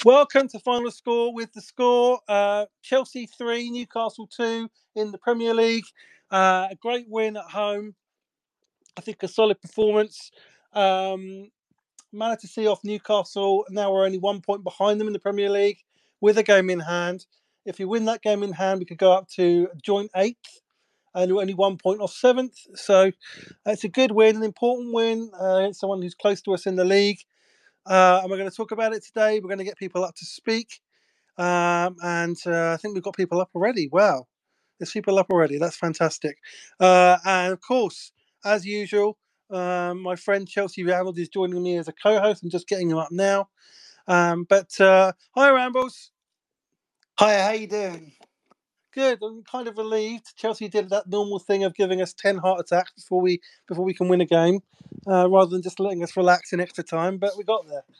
Welcome to Final Score with the score Chelsea 3, Newcastle 2 in the Premier League. A great win at home. I think a solid performance. Managed to see off Newcastle. Now we're only 1 point behind them in the Premier League with a game in hand. If we win that game in hand, we could go up to joint eighth and we're only 1 point off seventh. So it's a good win, an important win against someone who's close to us in the league. And we're going to talk about it today. We're going to get people up to speak. And I think we've got people up already. Wow, there's people up already. That's fantastic. And of course, as usual, my friend Chelsea Rambles is joining me as a co-host. I'm just getting him up now. Hi, Rambles. Hi, how you doing? Good. I'm kind of relieved. Chelsea did that normal thing of giving us 10 heart attacks before we can win a game, rather than just letting us relax in extra time. But we got there.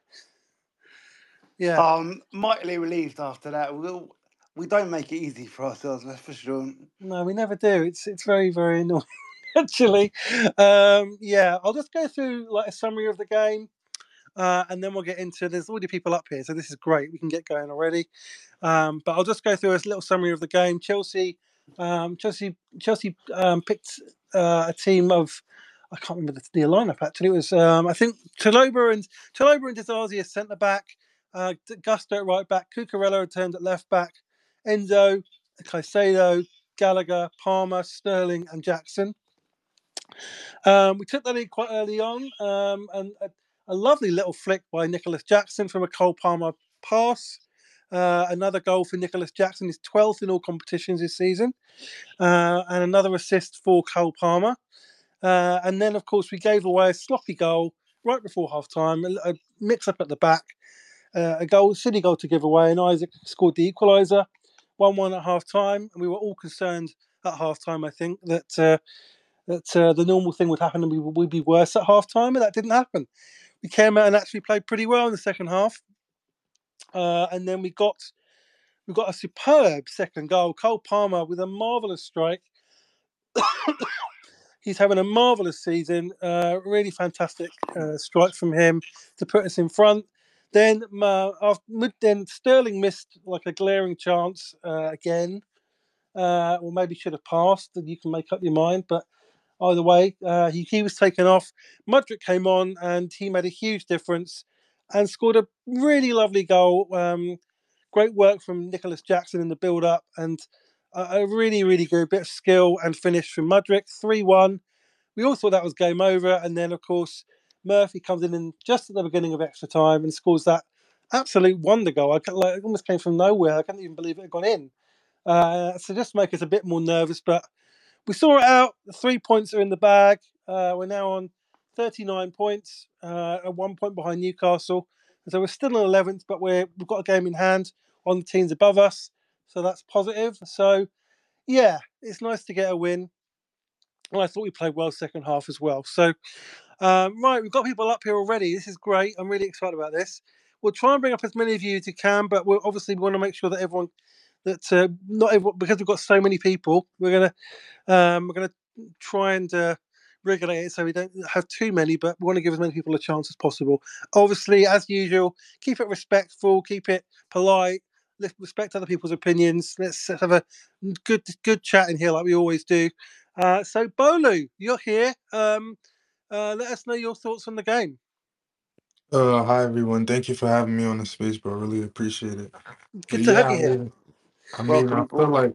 Yeah. I'm mightily relieved after that. We don't make it easy for ourselves, that's for sure. No, we never do. It's very, very annoying, actually. I'll just go through like a summary of the game, and then we'll get into. There's already people up here, so this is great. We can get going already. But I'll just go through a little summary of the game. Chelsea picked a team of. I can't remember the lineup actually. It was I think Chalobah and Disasi as centre back, Gusto at right back, Cucurella returned at left back, Enzo, Caicedo, Gallagher, Palmer, Sterling, and Jackson. We took that in quite early on, and a lovely little flick by Nicholas Jackson from a Cole Palmer pass. Another goal for Nicholas Jackson, his 12th in all competitions this season, and another assist for Cole Palmer. And then, of course, we gave away a sloppy goal right before half time, a mix up at the back, a silly goal to give away, and Isaac scored the equaliser, 1-1 at half time. And we were all concerned at half time, I think, that the normal thing would happen and we'd be worse at half time, and that didn't happen. We came out and actually played pretty well in the second half. And then we got a superb second goal. Cole Palmer with a marvellous strike. He's having a marvellous season. Really fantastic strike from him to put us in front. Then Sterling missed like a glaring chance again, or maybe should have passed. You can make up your mind, but either way, he was taken off. Mudryk came on and he made a huge difference and scored a really lovely goal. Great work from Nicholas Jackson in the build-up and a really, really good bit of skill and finish from Mudryk. 3-1. We all thought that was game over. And then, of course, Murphy comes in just at the beginning of extra time and scores that absolute wonder goal. It almost came from nowhere. I can't even believe it had gone in. So just to make us a bit more nervous, but we saw it out. The 3 points are in the bag. We're now on 39 points, at 1 point behind Newcastle. So we're still in 11th, but we've got a game in hand on the teams above us. So that's positive. So, yeah, it's nice to get a win. And I thought we played well second half as well. So, right, we've got people up here already. This is great. I'm really excited about this. We'll try and bring up as many of you as you can, but we want to make sure that everyone, not everyone, because we've got so many people, we're gonna try and regulate it so we don't have too many, but we want to give as many people a chance as possible. Obviously, as usual, keep it respectful, keep it polite, respect other people's opinions. Let's have a good chat in here like we always do. So, Bolu, you're here. Let us know your thoughts on the game. Hi everyone. Thank you for having me on the space, bro. Really appreciate it. Good to have you here. Welcome I feel aboard. like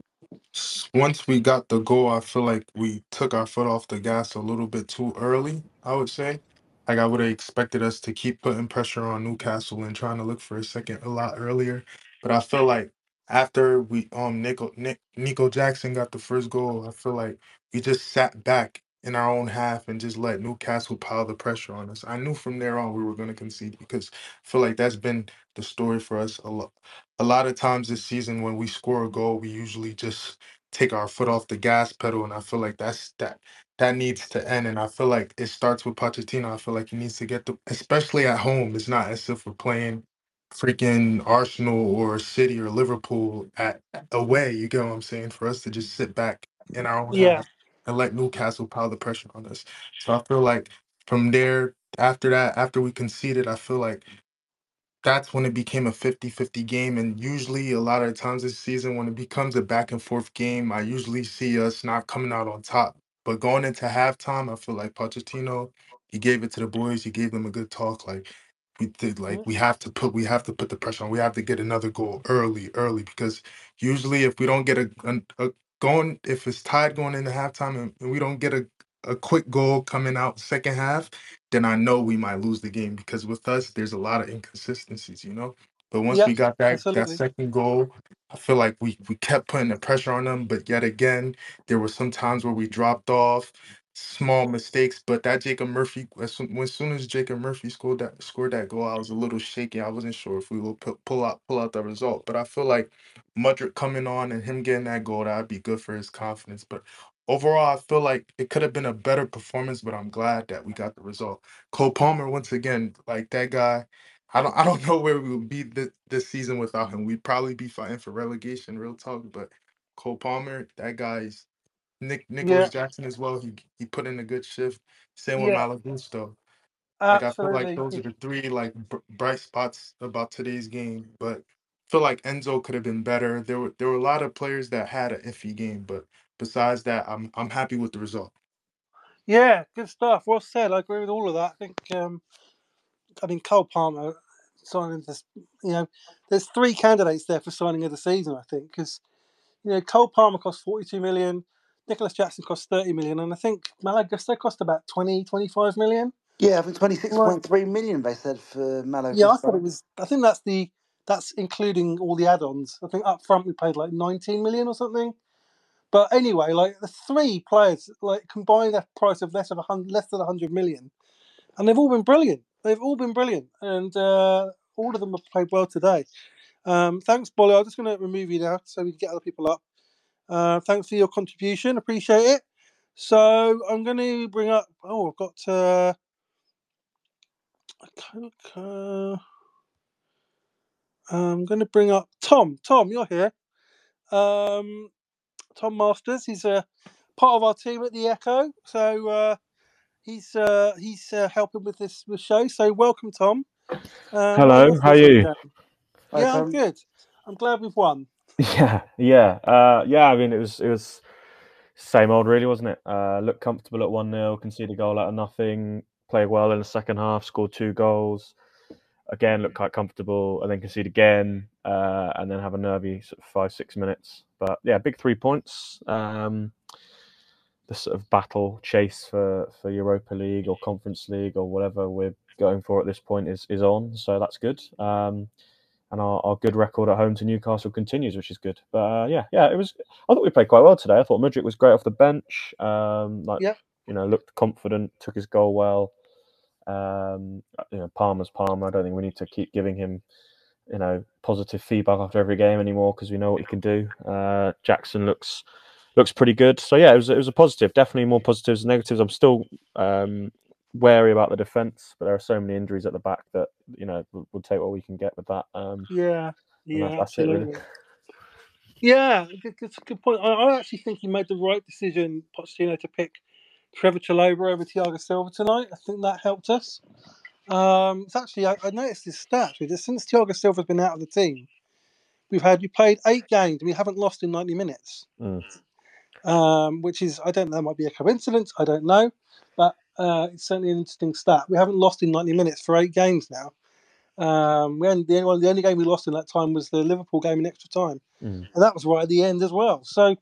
once we got the goal, I feel like we took our foot off the gas a little bit too early, I would say. Like I would have expected us to keep putting pressure on Newcastle and trying to look for a second a lot earlier. But I feel like after we Nico Jackson got the first goal, I feel like we just sat back in our own half and just let Newcastle pile the pressure on us. I knew from there on we were going to concede because I feel like that's been the story for us a lot of times this season. When we score a goal, we usually just take our foot off the gas pedal, and I feel like that needs to end. And I feel like it starts with Pochettino. I feel like he needs to get especially at home. It's not as if we're playing freaking Arsenal or City or Liverpool at away. You get what I'm saying? For us to just sit back in our own Yeah. half and let Newcastle pile the pressure on us. So I feel like from there, after that, after we conceded, I feel like that's when it became a 50-50 game. And usually, a lot of times this season, when it becomes a back and forth game, I usually see us not coming out on top. But going into halftime, I feel like Pochettino, he gave it to the boys. He gave them a good talk. Like we did, like Mm. we have to put the pressure on. We have to get another goal early, because usually if we don't get a going, if it's tied going into halftime and we don't get a quick goal coming out second half, then I know we might lose the game, because with us, there's a lot of inconsistencies, you know. But once Yeah, we got that absolutely. second goal, I feel like we kept putting the pressure on them. But yet again, there were some times where we dropped off, small mistakes. But that Jacob Murphy, as soon as Jacob Murphy scored that goal, I was a little shaky. I wasn't sure if we will pull out the result. But I feel like Mudryk coming on and him getting that goal, that'd be good for his confidence. But overall, I feel like it could have been a better performance, but I'm glad that we got the result. Cole Palmer, once again, like that guy, I don't know where we would be this season without him. We'd probably be fighting for relegation, real talk. But Cole Palmer, that guy's Yeah, Nicholas Jackson as well. He put in a good shift. Same with yeah, Malagusto. Like I feel like absolutely. those are the three like bright spots about today's game. But I feel like Enzo could have been better. There were a lot of players that had an iffy game, but besides that, I'm happy with the result. Yeah, good stuff. Well said. I agree with all of that. I think, Cole Palmer signing this, there's three candidates there for signing of the season, I think, because, Cole Palmer cost 42 million, Nicholas Jackson cost 30 million, and I think Malagusto cost about 20-25 million. Yeah, I think Right. 26.3 million they said for Malo Yeah, I thought Gusto. it was, I think that's including all the add-ons. I think up front we paid like 19 million or something. But anyway, like the three players, like combined a price of less than 100 million, and they've all been brilliant. They've all been brilliant, and all of them have played well today. Thanks, Bolly. I'm just going to remove you now so we can get other people up. Thanks for your contribution. Appreciate it. So I'm going to bring up. Oh, I've got. I'm going to bring up Tom. Tom, you're here. Tom Masters. He's a part of our team at the Echo. So he's helping with this show. So welcome, Tom. What are Hello, your how are thoughts on the you? game? Hi, Yeah, I'm Tom. good. I'm glad we've won. Yeah. I mean, it was same old, really, wasn't it? Looked comfortable at 1-0, conceded a goal out of nothing, played well in the second half, scored 2 goals. Again, looked quite comfortable, and then concede again, and then have a nervy sort of 5-6 minutes. But yeah, big 3 points. The sort of battle chase for Europa League or Conference League or whatever we're going for at this point is on, so that's good. And our good record at home to Newcastle continues, which is good. But it was. I thought we played quite well today. I thought Mudryk was great off the bench. Yep. Looked confident, took his goal well. Palmer's Palmer. I don't think we need to keep giving him, positive feedback after every game anymore, because we know what he can do. Jackson looks pretty good. So yeah, it was a positive. Definitely more positives than negatives. I'm still wary about the defence, but there are so many injuries at the back that we'll take what we can get with that. Yeah, That's it, really. absolutely. Yeah, it's a good point. I actually think he made the right decision, Pochettino, to pick Trevor Chalobah over Thiago Silva tonight. I think that helped us. It's actually, I noticed his stats. Since Thiago Silva's been out of the team, we played 8 games and we haven't lost in 90 minutes. Which is, I don't know, might be a coincidence. I don't know, but it's certainly an interesting stat. We haven't lost in 90 minutes for 8 games now. The only game we lost in that time was the Liverpool game in extra time, and that was right at the end as well. So,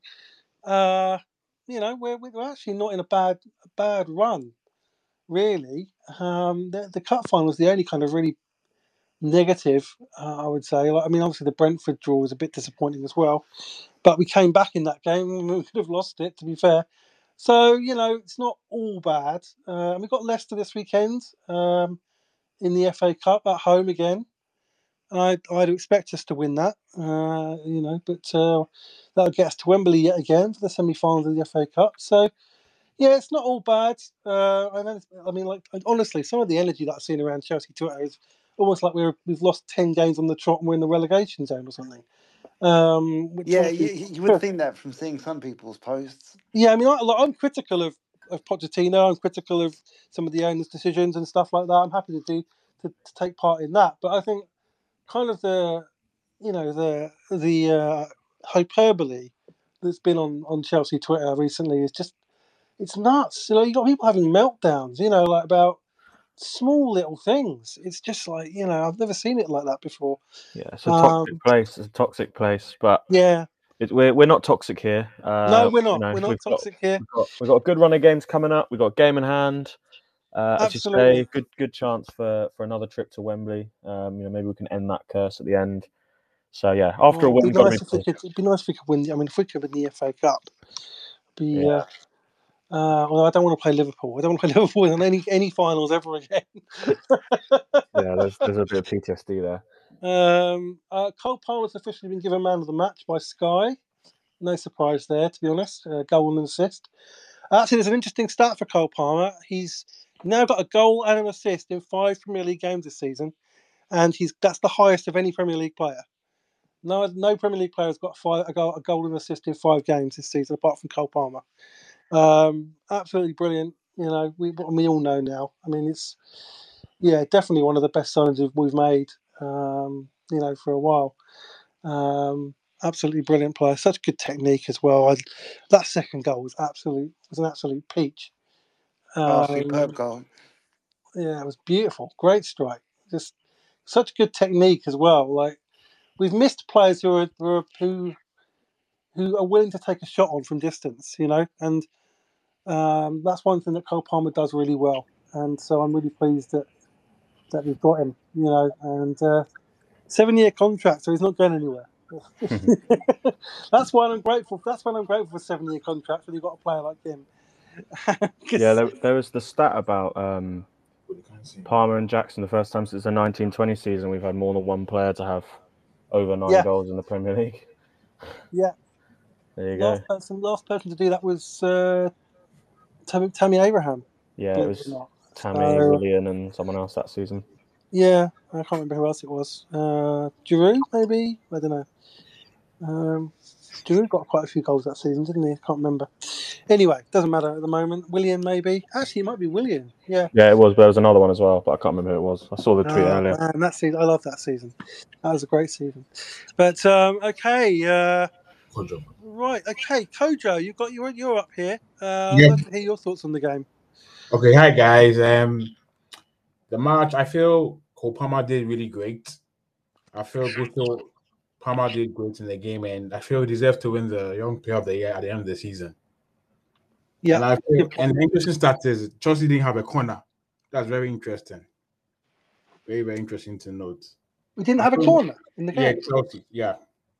we're actually not in a bad run, really. The cup final was the only kind of really negative, I would say. Obviously the Brentford draw was a bit disappointing as well, but we came back in that game and we could have lost it, to be fair. So it's not all bad. We got Leicester this weekend in the FA Cup at home again. I'd expect us to win that, but that'll get us to Wembley yet again for the semi-finals of the FA Cup. So yeah, it's not all bad. Honestly, some of the energy that I've seen around Chelsea Twitter is almost like we've lost 10 games on the trot and we're in the relegation zone or something. Yeah, you would think that from seeing some people's posts. Yeah, I'm critical of Pochettino. I'm critical of some of the owners' decisions and stuff like that. I'm happy to take part in that, but I think kind of the, you know, the hyperbole that's been on Chelsea Twitter recently is just, it's nuts. You know, you got people having meltdowns, you know, like about small little things. It's just like, you know, I've never seen it like that before. Yeah, it's a toxic place. It's a toxic place, but Yeah. we're not toxic here. No, we're not. You know, We're not toxic here. we've got a good run of games coming up. We've got a game in hand. As you Absolutely. say, good chance for another trip to Wembley. You know, maybe we can end that curse at the end. So yeah, after a win, it'd be nice if we could win. I mean, if we could win the FA Cup, be. Although I don't want to play Liverpool. I don't want to play Liverpool in any finals ever again. Yeah, there's a bit of PTSD there. Cole Palmer's officially been given man of the match by Sky. No surprise there, to be honest. Goal and assist. Actually, there's an interesting stat for Cole Palmer. He's now got a goal and an assist in 5 Premier League games this season, and that's the highest of any Premier League player. No Premier League player has got a goal and assist in 5 games this season, apart from Cole Palmer. Absolutely brilliant. You know, we all know now. I mean, it's definitely one of the best signings we've made. You know, for a while. Absolutely brilliant player. Such good technique as well. That second goal was an absolute peach. Superb goal. Yeah, it was beautiful. Great strike. Just such good technique as well. Like, we've missed players who are willing to take a shot on from distance, you know, and that's one thing that Cole Palmer does really well. And so I'm really pleased that we've got him, you know, and 7-year contract, so he's not going anywhere. That's why I'm grateful. That's why I'm grateful for 7-year contracts when you've got a player like him. Yeah, there was the stat about Palmer and Jackson. The first time since the 1920 season, we've had more than one player to have over 9 goals in the Premier League. Yeah, there you go. Last person to do that was Tammy Abraham. Yeah, it was Tammy, Willian, and someone else that season. Yeah, I can't remember who else it was. Giroud, maybe? I don't know. Giroud got quite a few goals that season, didn't he? I can't remember. Anyway, doesn't matter at the moment. Willian, maybe. Actually, it might be Willian. Yeah. Yeah, it was, but there was another one as well, but I can't remember who it was. I saw the tweet earlier. Man, that season, I love that season. That was a great season. But okay, right. Okay, Kojo, you're up here. I'd love to hear your thoughts on the game. Okay, hi guys. The match, I feel Cole Palmer did really great. I feel Gusto Palmer did great in the game, and I feel he deserved to win the Young Player of the Year at the end of the season. Yeah, and the interesting stat is Chelsea didn't have a corner. That's very interesting. Very, very interesting to note. We didn't have a corner in the game. Yeah, Chelsea. Yeah.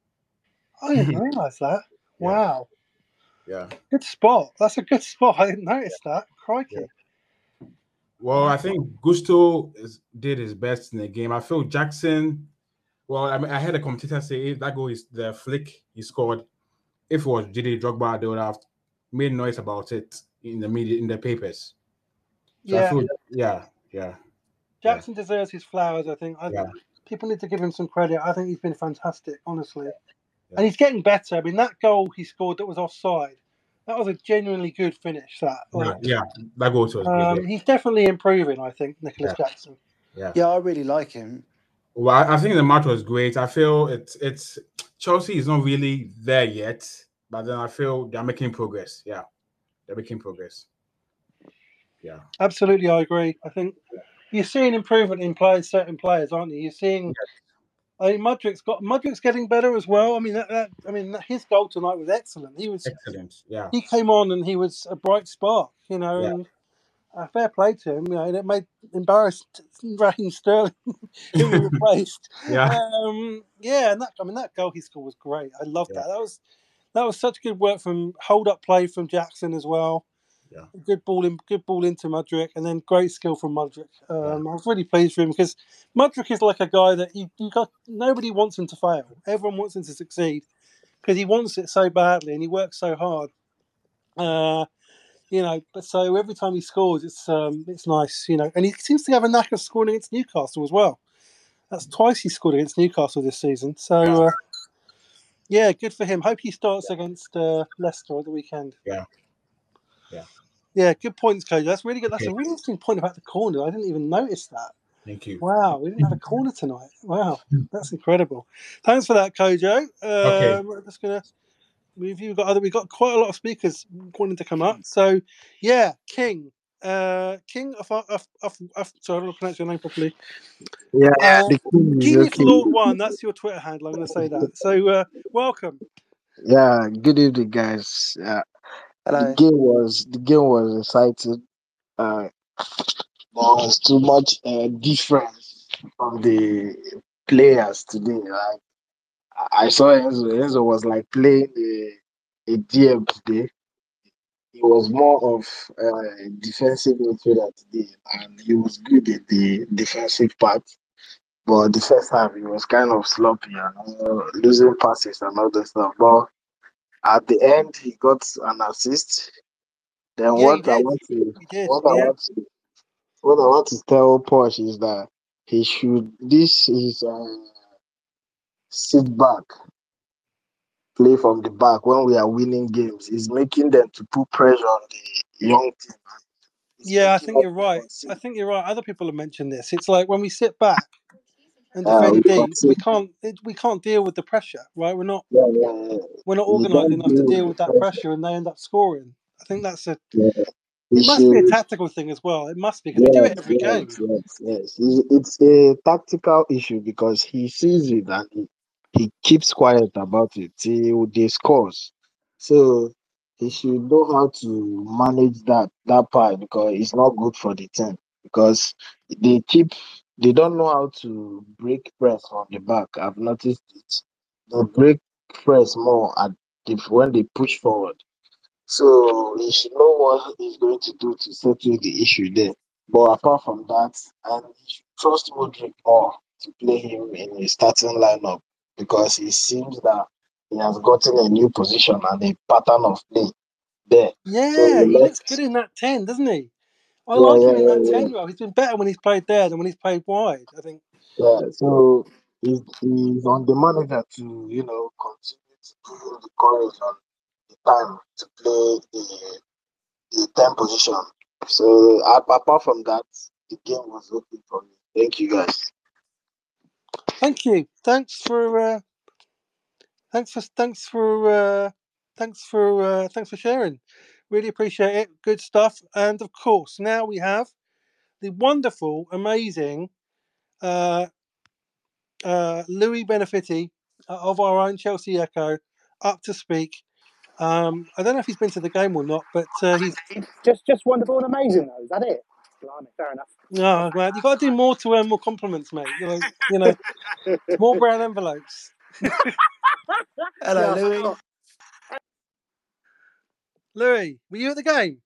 I didn't realise that. Yeah. Wow. Yeah. Good spot. That's a good spot. I didn't notice that. Crikey. Yeah. Well, I think Gusto did his best in the game. I feel Jackson. Well, I mean, I heard a commentator say if that goal is the flick he scored. If it was Didier Drogba, they would have made noise about it in the media, in the papers. So yeah. I feel, yeah. Jackson deserves his flowers, I think. People need to give him some credit. I think he's been fantastic, honestly. Yeah. And he's getting better. I mean, that goal he scored that was offside, that was a genuinely good finish. That goal was good. He's definitely improving, I think, Nicholas Jackson. Yeah, I really like him. Well, I think the match was great. I feel it's Chelsea is not really there yet, but then I feel they're making progress. Yeah, they're making progress. Yeah, absolutely, I agree. I think you're seeing improvement in certain players, aren't you? You're seeing. Yes. I mean, Mudryk's getting better as well. I mean, his goal tonight was excellent. He was excellent. Yeah, he came on and he was a bright spark. You know, and fair play to him. You know, and it made embarrassed Raheem Sterling, who we replaced. And that goal he scored was great. I loved that. That was such good work from hold up play from Jackson as well. Yeah. Good ball into Mudryk, and then great skill from Mudryk. I was really pleased for him because Mudryk is like a guy that nobody wants him to fail. Everyone wants him to succeed because he wants it so badly and he works so hard. You know, but so every time he scores, it's nice, you know. And he seems to have a knack of scoring against Newcastle as well. That's twice he scored against Newcastle this season. So good for him. Hope he starts against Leicester at the weekend. Yeah, good points, Coach. That's really good. That's a really interesting point about the corner. I didn't even notice that. Thank you. Wow, we didn't have a corner tonight. Wow, that's incredible. Thanks for that, Kojo. Okay. We're just gonna. We've got quite a lot of speakers wanting to come up. So, yeah, King. King of sorry, I don't pronounce your name properly. Yeah, the king is Genius okay. Lord One. That's your Twitter handle. I'm going to say that. So, welcome. Yeah, good evening, guys. The Hello. game was exciting. There was too much difference from the players today. Like I saw Enzo. Enzo was like playing a DM today. He was more of a defensive midfielder today, and he was good in the defensive part. But the first half, he was kind of sloppy and losing passes and all that stuff. But at the end, he got an assist. Then Yeah, he did. He did. Yeah. What I want to tell Posh is that this is sit back, play from the back when we are winning games. Is making them to put pressure on the young team. It's Yeah, I making think us you're right. concede. I think you're right. Other people have mentioned this. It's like when we sit back and We defend deep, we concede. can't deal with the pressure, right? We're not Yeah. We organised can't enough to deal with deal the with that pressure. pressure, and they end up scoring. I think that's a. Yeah. We It must be a should. tactical thing as well. It must be because we do it every game. Yes. It's a tactical issue because he sees it and he keeps quiet about it till they scores. So he should know how to manage that part because it's not good for the team. Because they don't know how to break press from the back. I've noticed it. They break press more when they push forward. So he should know what he's going to do to settle the issue there. But apart from that, and he should trust Modric more to play him in a starting lineup because it seems that he has gotten a new position and a pattern of play there. So Yeah, he looks good in that 10, doesn't he? I yeah, like him in that 10 role. He's been better when he's played there than when he's played wide, I think. yeah. So he's on the manager to continue to give him the courage and the time to play the 10 position. So apart from that, the game was okay for me. Thank you guys. Thank you. Thanks for sharing. Really appreciate it. Good stuff. And of course, now we have the wonderful, amazing Louis Benefitti of our own Chelsea Echo up to speak. I don't know if he's been to the game or not, but he's just wonderful and amazing though. Is that it? Blimey, fair enough. well, you got to do more to earn more compliments, mate. More brown envelopes. Hello, Yeah, Louis. Louis, were you at the game?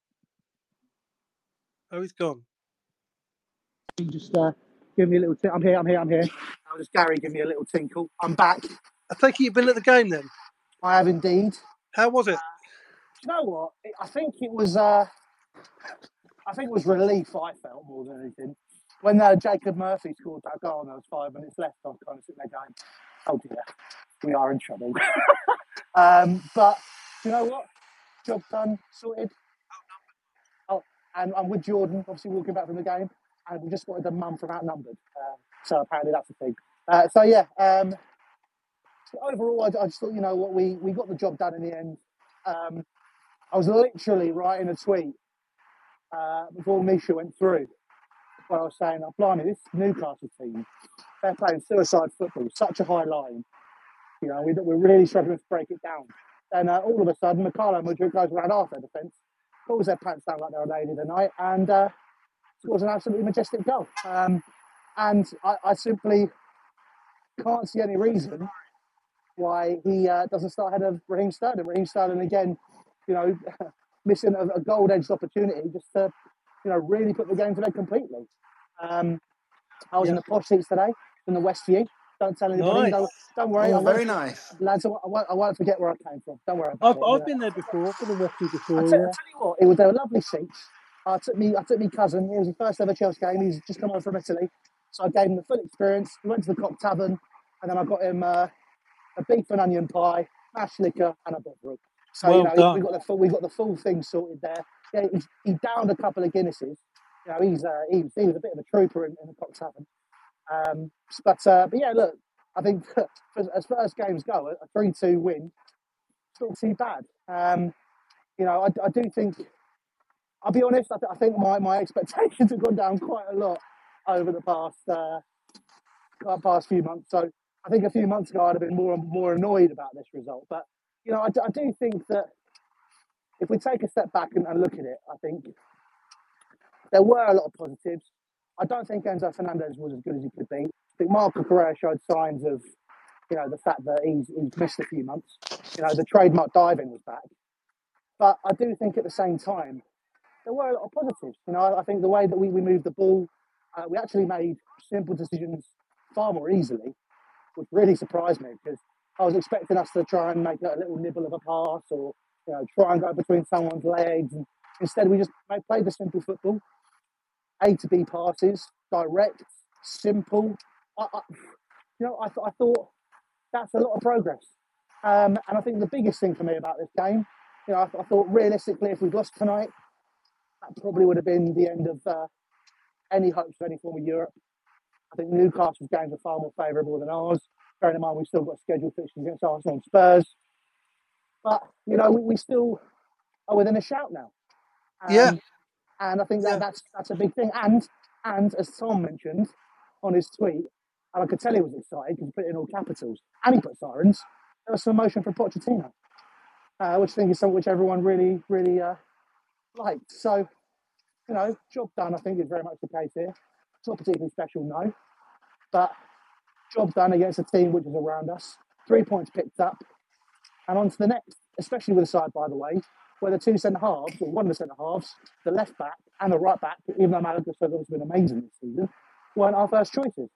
Oh, he's gone. You just give me a little. I'm here. I was Gary. Give me a little tinkle. I'm back. I take it you've been at the game then. I have indeed. How was it? You know what? I think it was relief. I felt more than anything when Jacob Murphy scored that goal and there was 5 minutes left. I was kind of sitting there going, "Oh dear, we are in trouble." But you know what? Job done, sorted. Oh, and I'm with Jordan, obviously walking back from the game, and we just spotted a mum from Outnumbered. So apparently that's a thing. So yeah. Overall, I just thought, you know what, we got the job done in the end. I was literally writing a tweet before Misha went through, where I was saying, "Oh, blimey, this Newcastle team, they're playing suicide football, such a high line. You know, we're really struggling to break it down." And all of a sudden, Mikhailo Mudryk goes around half their defence, pulls their pants down like they're a lady tonight, and scores an absolutely majestic goal. And I simply can't see any reason why he doesn't start ahead of Raheem Sterling. Raheem Sterling, again, missing a gold-edged opportunity just to, really put the game to bed completely. I was in the posh seats today, in the West View. Don't tell anybody. Nice. Don't worry. Oh, very nice. Lads, I won't forget where I came from. Don't worry about it. I've been there before. I've been in Westview before. I'll tell you what, it was a lovely seats. I took me cousin. It was his first ever Chelsea game. He's just come over from Italy, so I gave him the full experience. We went to the Cock Tavern, and then I got him a beef and onion pie, mashed liquor, and a bovril. So Well done. we got the full thing sorted there. Yeah, he downed a couple of Guinnesses, You know, he was a bit of a trooper in the Cox Tavern. But yeah, look, I think as first games go, a 3-2 win, it's not too bad. You know, I do think, I'll be honest, I think my expectations have gone down quite a lot over the past few months. So I think a few months ago I'd have been more annoyed about this result. But, you know, I do think that if we take a step back and look at it, I think there were a lot of positives. I don't think Enzo Fernandez was as good as he could be. I think Marco Correa showed signs of, you know, the fact that he's missed a few months. You know, the trademark diving was back. But I do think at the same time, there were a lot of positives. You know, I think the way that we moved the ball, we actually made simple decisions far more easily, which really surprised me because I was expecting us to try and make a little nibble of a pass or, you know, try and go between someone's legs. And instead, we just played the simple football. A to B passes, direct, simple. You know, I thought that's a lot of progress. And I think the biggest thing for me about this game, you know, I thought realistically, if we'd lost tonight, that probably would have been the end of any hopes of any form of Europe. I think Newcastle's games are far more favourable than ours. Bearing in mind we've still got scheduled fixtures against Arsenal and Spurs. But, you know, we still are within a shout now. Yeah. And I think that's a big thing. And as Tom mentioned on his tweet, and I could tell he was excited because he put it in all capitals, and he put sirens, there was some emotion from Pochettino, which I think is something which everyone really, really liked. So, you know, job done, I think, is very much the case here. It's not particularly special, no. But job done against a team which is around us. 3 points picked up. And on to the next, especially with the side, by the way, where the two centre-halves, or one of the centre-halves, the left-back and the right-back, even though Malaga has been amazing this season, weren't our first choices.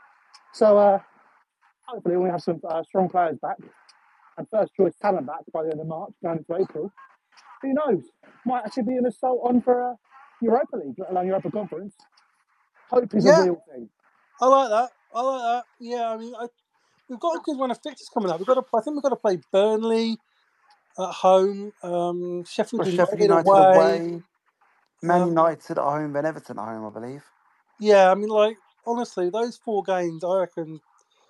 So hopefully we have some strong players back and first-choice talent back by the end of March, going into April. Who knows? Might actually be an assault on for Europa League, let alone Europa Conference. Hope is a real thing. I like that. Yeah, I mean, we've got a good run of fixtures coming up. I think we've got to play Burnley at home, Sheffield United away, Man United at home, then Everton at home, I believe. Yeah, I mean, like, honestly, those 4 games, I reckon,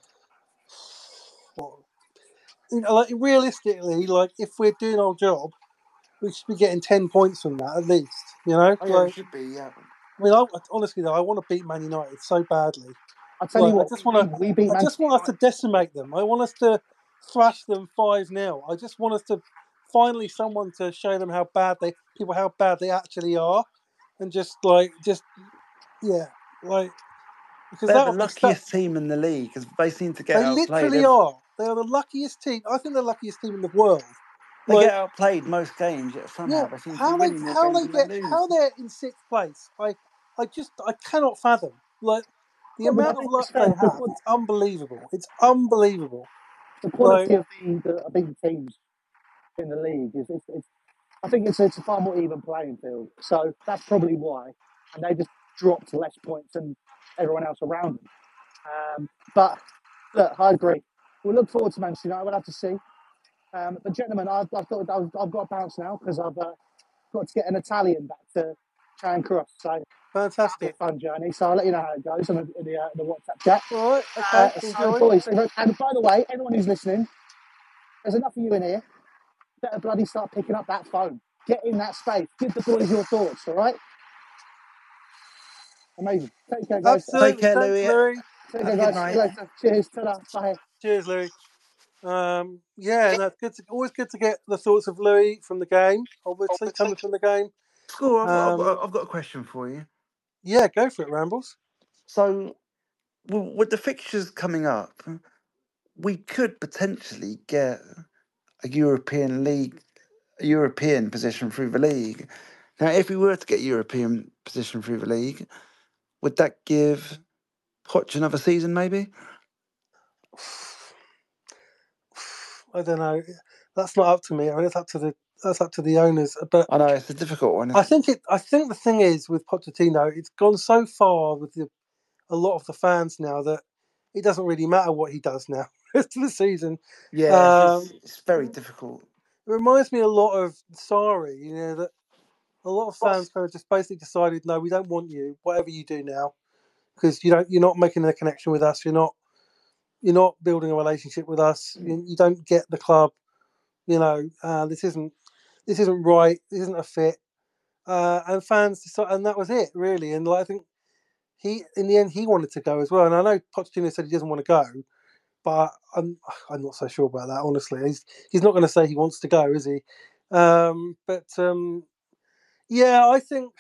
you know, like, realistically, like, if we're doing our job, we should be getting 10 points from that at least. You know, Oh, yeah, it should be. Yeah. I mean, honestly though, I want to beat Man United so badly. I'll tell you what, I just want us to decimate them. I want us to thrash them 5-0. I just want us to finally someone to show them how bad they actually are, and because they're the luckiest team in the league because they seem to get outplayed. They literally are. They are the luckiest team. I think they're the luckiest team in the world. They get outplayed most games, yet somehow they seem to win more games than they lose. How they're in 6th place, I cannot fathom. Like the amount of luck they have, it's unbelievable. It's unbelievable. The quality of the teams in the league is I think it's a far more even playing field. So that's probably why. And they just dropped less points than everyone else around them. But look, I agree. We'll look forward to Manchester United. We'll have to see. But gentlemen, I've got to bounce now because I've got to get an Italian back to Charing Cross. So fantastic, fun journey. So I'll let you know how it goes in the WhatsApp chat. All right, okay. Boys, and by the way, everyone who's listening, there's enough of you in here. Better bloody start picking up that phone. Get in that space. Give the boys your thoughts. All right. Amazing. Take care, guys. Absolutely. Take care, Louis. Take care, guys. See you later. Cheers. Ta-da. Bye. Cheers, Louis. Yeah, and that's always good to get the thoughts of Louis from the game. Obviously, coming from the game. Cool. I've got a question for you. Yeah, go for it, Rambles. So, with the fixtures coming up, we could potentially get a European position through the league. Now, if we were to get a European position through the league, would that give Poch another season, maybe? I don't know. That's not up to me. I mean, that's up to the owners. But I know it's a difficult one. I think the thing is with Pochettino, it's gone so far with a lot of the fans now that it doesn't really matter what he does now rest of the season. Yeah, it's very difficult. It reminds me a lot of Sarri, you know, that a lot of fans kind of just basically decided, no, we don't want you. Whatever you do now, because you're not making a connection with us. You're not building a relationship with us. You don't get the club. This isn't right. This isn't a fit. And fans decided, and that was it really. And I think in the end he wanted to go as well. And I know Pochettino said he doesn't want to go, but I'm not so sure about that. Honestly, he's not going to say he wants to go, is he? Yeah, I think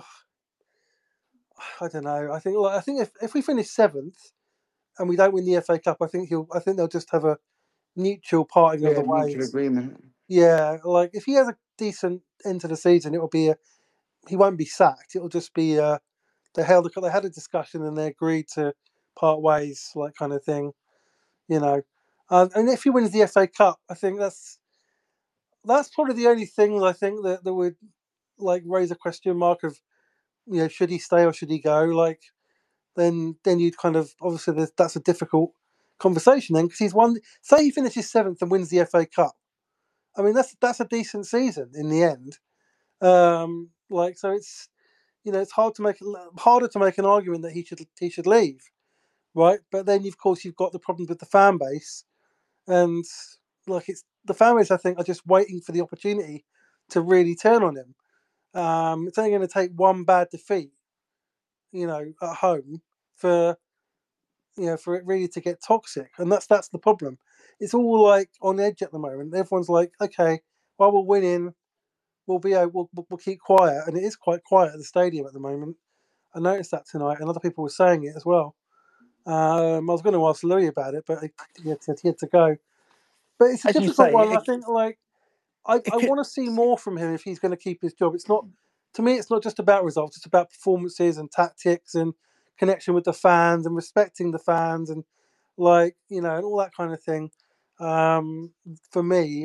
I don't know. I think if we finish 7th and we don't win the FA Cup, I think they'll just have a mutual parting of the ways. Mutual agreement. Yeah, like if he has a decent end to the season, it will be he won't be sacked. It'll just be they had a discussion and they agreed to part ways, like kind of thing, And if he wins the FA Cup, I think that's probably the only thing I think that would raise a question mark of should he stay or should he go? Like then you'd kind of obviously that's a difficult conversation then because he's won. Say he finishes 7th and wins the FA Cup. I mean that's a decent season in the end. So it's it's harder to make an argument that he should leave, right? But then of course you've got the problem with the fan base, and it's the fan base I think are just waiting for the opportunity to really turn on him. It's only going to take one bad defeat, at home for it really to get toxic, and that's the problem. It's all on edge at the moment. Everyone's like, okay, well we're winning. We'll keep quiet, and it is quite quiet at the stadium at the moment. I noticed that tonight, and other people were saying it as well. I was going to ask Louis about it, but he had to go. But it's a difficult one. I think I want to see more from him if he's going to keep his job. It's not to me. It's not just about results. It's about performances and tactics and connection with the fans and respecting the fans and and all that kind of thing. For me,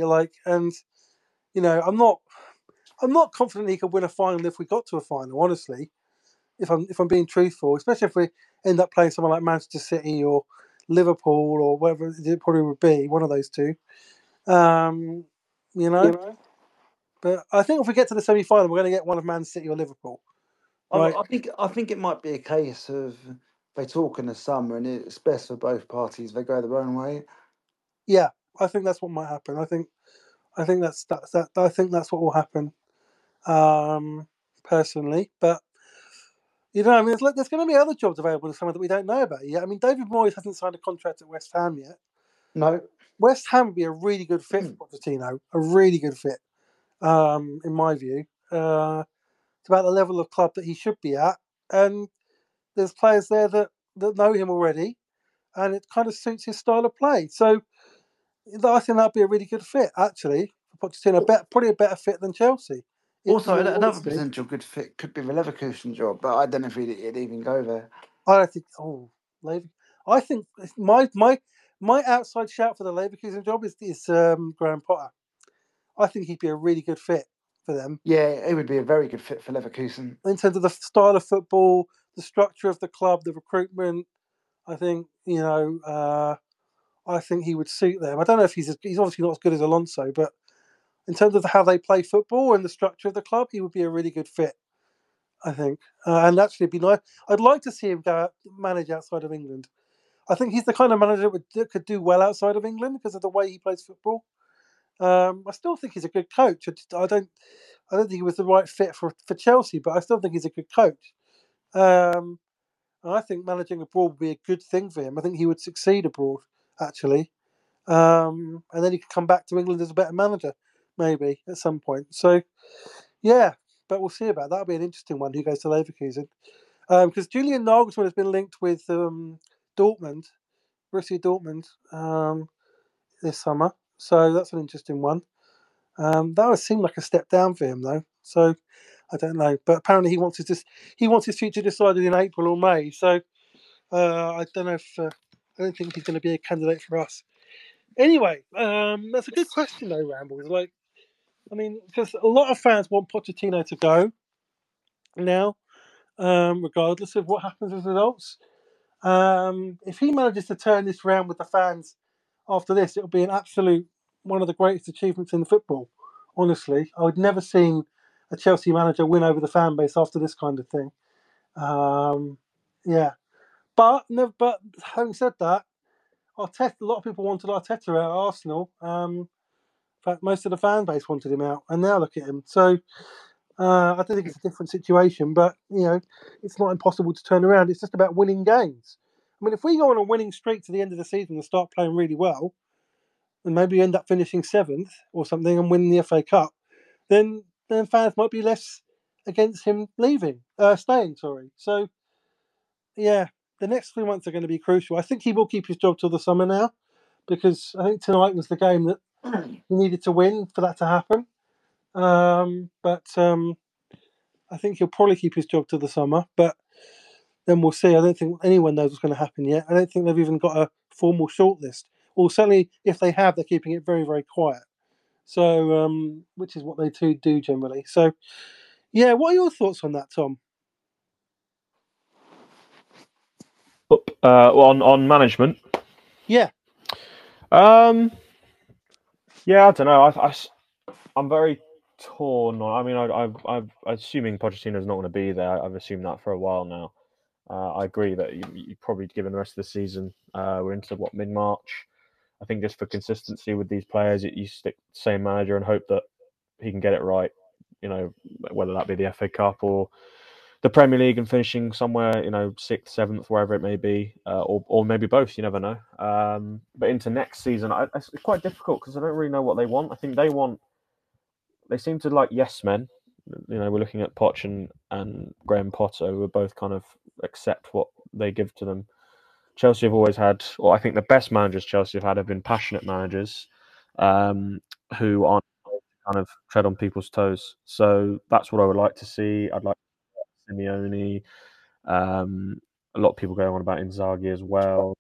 I'm not confident he could win a final if we got to a final. Honestly, if I'm being truthful, especially if we end up playing someone like Manchester City or Liverpool or whatever it probably would be, one of those two. But I think if we get to the semi-final, we're going to get one of Man City or Liverpool. Right? I think it might be a case of they talk in the summer and it's best for both parties. They go their own way. Yeah, I think that's what might happen. I think that's what will happen. Personally, but there's going to be other jobs available in summer that we don't know about yet. I mean, David Moyes hasn't signed a contract at West Ham yet. No. West Ham would be a really good fit for Pochettino. A really good fit, in my view. It's about the level of club that he should be at, and there's players there that know him already, and it kind of suits his style of play. So I think that'd be a really good fit, actually, for Pochettino. Probably a better fit than Chelsea. Also, another potential good fit could be the Leverkusen job, but I don't know if he'd even go there. I don't think. I think my outside shout for the Leverkusen job is Graham Potter. I think he'd be a really good fit for them. Yeah, it would be a very good fit for Leverkusen. In terms of the style of football, the structure of the club, the recruitment, I think, I think he would suit them. I don't know if he's obviously not as good as Alonso, but in terms of how they play football and the structure of the club, he would be a really good fit, I think. And actually, it'd be nice. I'd like to see him go out, manage outside of England. I think he's the kind of manager that could do well outside of England because of the way he plays football. I still think he's a good coach. I don't think he was the right fit for Chelsea, but I still think he's a good coach. I think managing abroad would be a good thing for him. I think he would succeed abroad, actually. And then he could come back to England as a better manager, maybe, at some point. So, yeah, but we'll see about that. That'll be an interesting one, who goes to Leverkusen. Because Julian Nagelsmann has been linked with Dortmund, Borussia Dortmund, this summer. So that's an interesting one. That would seem like a step down for him, though. So I don't know, but apparently he wants his future decided in April or May. So I don't know if I don't think he's going to be a candidate for us. Anyway, that's a good question though, Rambles. Because a lot of fans want Pochettino to go now, regardless of what happens with results. If he manages to turn this round with the fans after this, it'll be an absolute one of the greatest achievements in football. Honestly, I would never seen a Chelsea manager win over the fan base after this kind of thing. Yeah, but having said that, Arteta. A lot of people wanted Arteta out of Arsenal. In fact, most of the fan base wanted him out, and now look at him. So I don't think it's a different situation, but it's not impossible to turn around. It's just about winning games. I mean, if we go on a winning streak to the end of the season and start playing really well, and maybe end up finishing 7th or something and winning the FA Cup, then fans might be less against him staying. Sorry. So yeah, the next 3 months are going to be crucial. I think he will keep his job till the summer now, because I think tonight was the game that he needed to win for that to happen. But I think he'll probably keep his job till the summer. But then we'll see. I don't think anyone knows what's going to happen yet. I don't think they've even got a formal shortlist. Or certainly, if they have, they're keeping it very, very quiet. So, which is what they do generally. So, yeah, what are your thoughts on that, Tom? On management. Yeah. Yeah, I don't know. I'm very torn. I mean, I'm assuming Pochettino's not going to be there. I've assumed that for a while now. I agree that you probably, given the rest of the season, we're into mid-March. I think just for consistency with these players, you stick the same manager and hope that he can get it right. Whether that be the FA Cup or the Premier League and finishing somewhere, 6th, 7th, wherever it may be, or maybe both. You never know. But into next season, it's quite difficult because I don't really know what they want. I think they seem to like yes men. We're looking at Poch and Graham Potter, who are both kind of accept what they give to them. Chelsea have always had, or I think the best managers Chelsea have had have been passionate managers who aren't kind of tread on people's toes. So that's what I would like to see. I'd like Simeone. A lot of people going on about Inzaghi as well.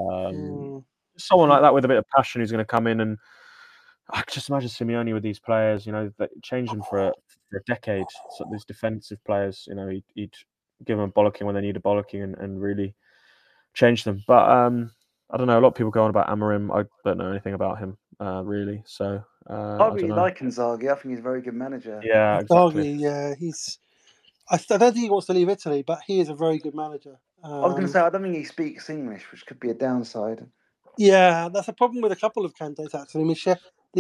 Someone like that with a bit of passion who's going to come in, and I can just imagine Simeone with these players. That changed them for a decade. So these defensive players, he'd give them a bollocking when they need a bollocking and really change them. But I don't know. A lot of people go on about Amorim. I don't know anything about him really. So I really like Inzaghi. I think he's a very good manager. Yeah, exactly. Yeah, I don't think he wants to leave Italy, but he is a very good manager. I was going to say, I don't think he speaks English, which could be a downside. Yeah, that's a problem with a couple of candidates actually. Michel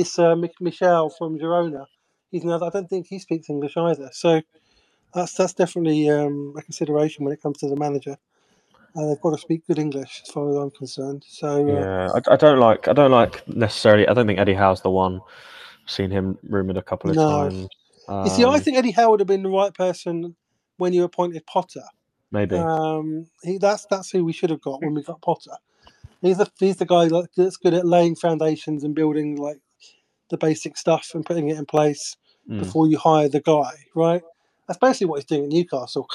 from Girona, I don't think he speaks English either. So that's definitely a consideration when it comes to the manager. They've got to speak good English, as far as I'm concerned. So yeah, I don't like necessarily. I don't think Eddie Howe's the one. I've seen him rumoured a couple of times. You see, I think Eddie Howe would have been the right person when you appointed Potter. Maybe. That's who we should have got when we got Potter. He's the guy that's good at laying foundations and building like the basic stuff and putting it in place before you hire the guy, right? That's basically what he's doing at Newcastle.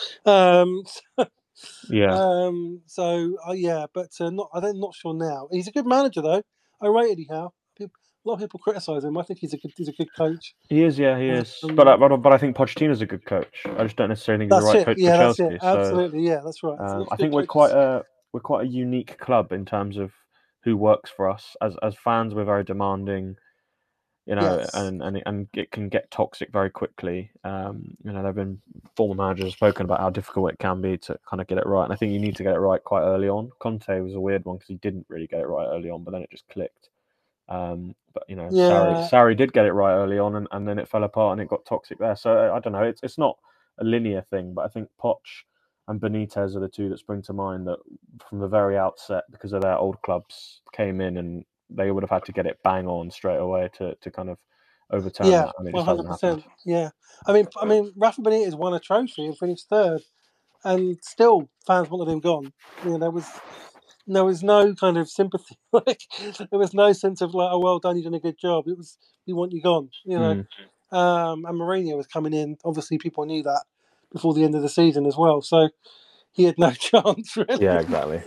Yeah. But I'm not sure now. He's a good manager though. I rate Eddie Howe. A lot of people criticise him. I think he's a good coach. He is, yeah, he is. But I think Pochettino's a good coach. I just don't necessarily think he's the right coach for Chelsea. That's it. Absolutely, yeah, that's right. I think we're quite a unique club in terms of who works for us. As fans, we're very demanding, Yes. and it can get toxic very quickly. There've been former managers spoken about how difficult it can be to kind of get it right, and I think you need to get it right quite early on. Conte was a weird one because he didn't really get it right early on, but then it just clicked. But Sarri did get it right early on, and then it fell apart and it got toxic there. So I don't know. It's not a linear thing, but I think Poch and Benitez are the two that spring to mind that from the very outset, because of their old clubs, came in and they would have had to get it bang on straight away to kind of overturn that. And it just hasn't happened. Yeah, I mean, Rafa Benitez won a trophy and finished 3rd, and still fans wanted him gone. There was no kind of sympathy. There was no sense of like, oh, well done, you've done a good job. It was, we want you gone. And Mourinho was coming in. Obviously, people knew that before the end of the season as well. So he had no chance, really. Yeah, exactly.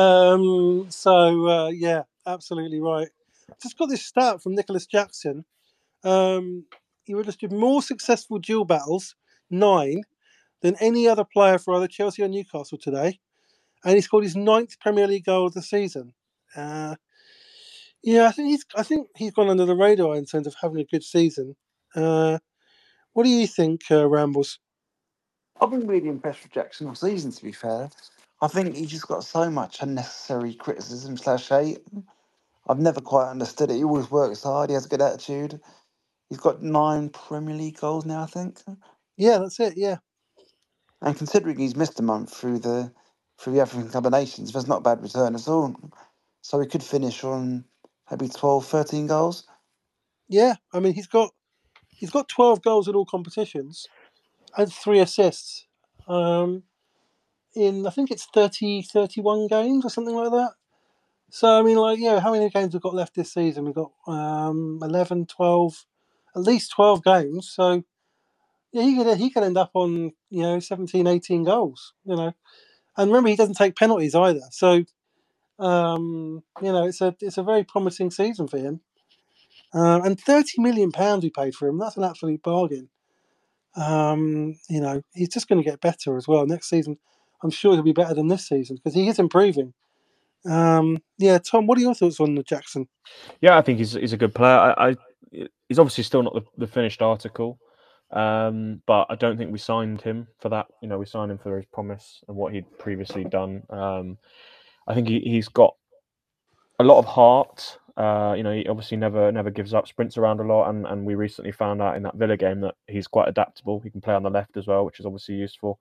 Yeah, absolutely right. Just got this stat from Nicholas Jackson. He registered more successful duel battles, 9, than any other player for either Chelsea or Newcastle today. And he scored his 9th Premier League goal of the season. I think he's gone under the radar in terms of having a good season. What do you think, Rambles? I've been really impressed with Jackson all season, to be fair. I think he's just got so much unnecessary criticism / hate. I've never quite understood it. He always works hard. He has a good attitude. He's got 9 Premier League goals now, I think. Yeah, that's it. Yeah. And considering he's missed a month through the African Cup of Nations, that's not a bad return at all. So he could finish on maybe 12, 13 goals. Yeah, I mean he's got 12 goals in all competitions and 3 assists. In I think it's 31 games or something like that. So I mean, like, how many games we've got left this season? We've got 11, 12, at least 12 games. So yeah, he could end up on 17, 18 goals. And remember, he doesn't take penalties either. So it's a very promising season for him. And £30 million we paid for him. That's an absolute bargain. He's just going to get better as well next season. I'm sure he'll be better than this season because he is improving. Tom, what are your thoughts on Jackson? Yeah, I think he's a good player. He's obviously still not the finished article, but I don't think we signed him for that. We signed him for his promise and what he'd previously done. I think he's got a lot of heart. He obviously never gives up, sprints around a lot, and we recently found out in that Villa game that he's quite adaptable. He can play on the left as well, which is obviously useful.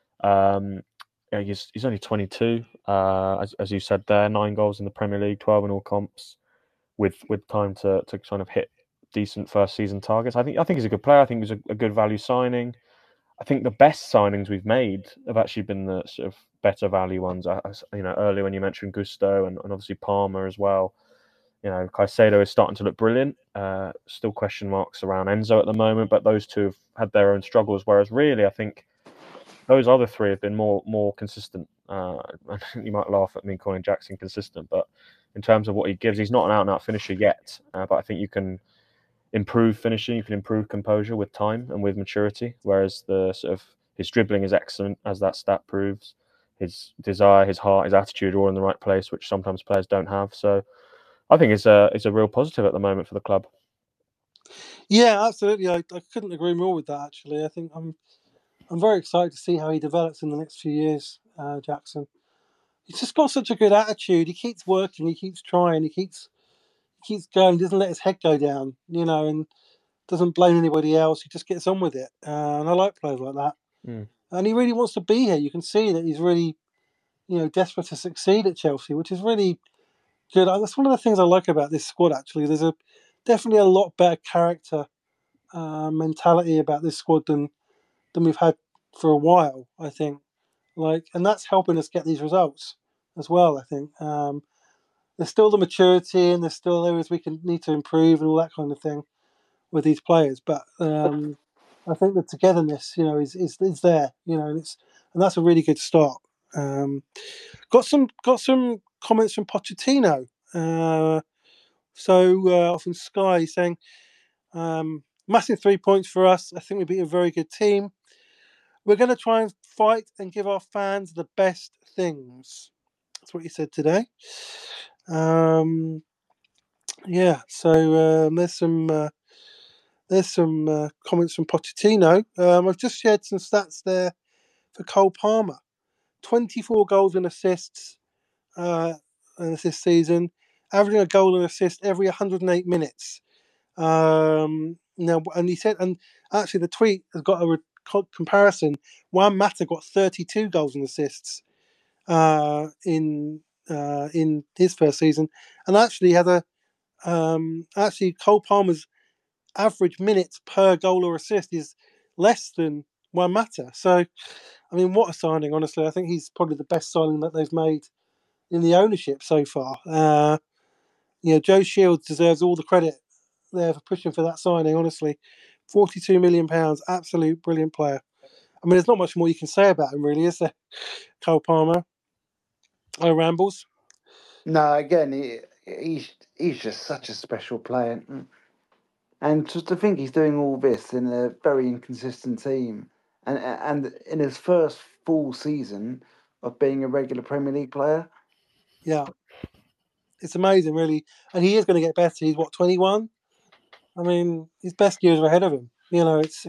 He's only 22, as you said there, 9 goals in the Premier League, 12 in all comps, with time to kind of hit decent first season targets. I think he's a good player. I think he's a good value signing. I think the best signings we've made have actually been the sort of better value ones. Earlier when you mentioned Gusto and obviously Palmer as well. Caicedo is starting to look brilliant. Still question marks around Enzo at the moment, but those two have had their own struggles. Whereas really, I think those other 3 have been more consistent. You might laugh at me calling Jackson consistent, but in terms of what he gives, he's not an out-and-out finisher yet. But I think you can improve finishing, you can improve composure with time and with maturity. Whereas his dribbling is excellent, as that stat proves. His desire, his heart, his attitude are all in the right place, which sometimes players don't have. So I think it's a real positive at the moment for the club. Yeah, absolutely. I couldn't agree more with that. Actually, I think I'm very excited to see how he develops in the next few years, Jackson. He's just got such a good attitude. He keeps working. He keeps trying. He keeps going. Doesn't let his head go down. And doesn't blame anybody else. He just gets on with it. And I like players like that. And he really wants to be here. You can see that he's really, desperate to succeed at Chelsea, which is really good. That's one of the things I like about this squad. Actually, there's definitely a lot better character mentality about this squad than we've had for a while. I think, and that's helping us get these results as well. I think there's still the maturity and there's still areas we need to improve and all that kind of thing with these players. But I think the togetherness, is there. And that's a really good start. Got some comments from Pochettino. Off in Sky saying, massive 3 points for us. I think we beat a very good team. We're going to try and fight and give our fans the best things. That's what he said today. There's some comments from Pochettino. I've just shared some stats there for Cole Palmer. 24 goals and assists this season, averaging a goal and assist every 108 minutes. And he said, and actually the tweet has got a comparison. Juan Mata got 32 goals and assists in his first season, and actually had Cole Palmer's average minutes per goal or assist is less than Juan Mata. So, I mean, what a signing! Honestly, I think he's probably the best signing that they've made in the ownership so far. Joe Shields deserves all the credit there for pushing for that signing. Honestly, £42 million, absolute brilliant player. I mean, there's not much more you can say about him, really, is there? Cole Palmer. Rambles. No, again, he's just such a special player. And just to think he's doing all this in a very inconsistent team, and in his first full season of being a regular Premier League player. Yeah, it's amazing, really. And he is going to get better. He's 21? I mean, his best years are ahead of him. You know, it's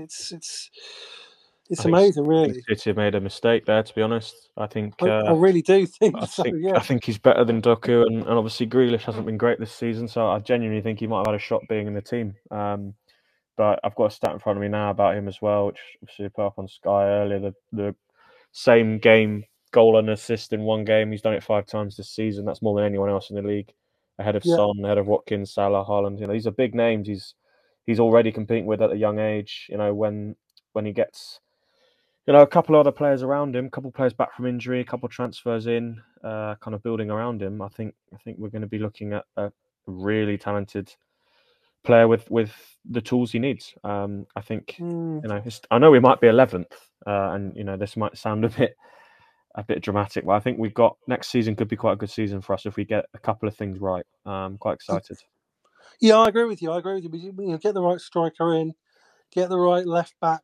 I think amazing, really. City have made a mistake there, to be honest. I think I really do think I so. think Yeah. I think he's better than Doku, and obviously Grealish hasn't been great this season, so I genuinely think he might have had a shot being in the team. But I've got a stat in front of me now about him as well, which obviously I put up on Sky earlier. The same game goal and assist in one game. He's done it 5 times this season. That's more than anyone else in the league, ahead of Yeah. Son, ahead of Watkins, Salah, Haaland. You know, these are big names. He's already competing with at a young age. You know, when he gets, you know, a couple other players around him, a couple players back from injury, a couple transfers in, kind of building around him. I think we're going to be looking at a really talented player with the tools he needs. I think you know. I know we might be 11th, and you know this might sound a bit dramatic, but I think we've got next season could be quite a good season for us if we get a couple of things right. I'm quite excited. Yeah, I agree with you. We get the right striker in, get the right left back.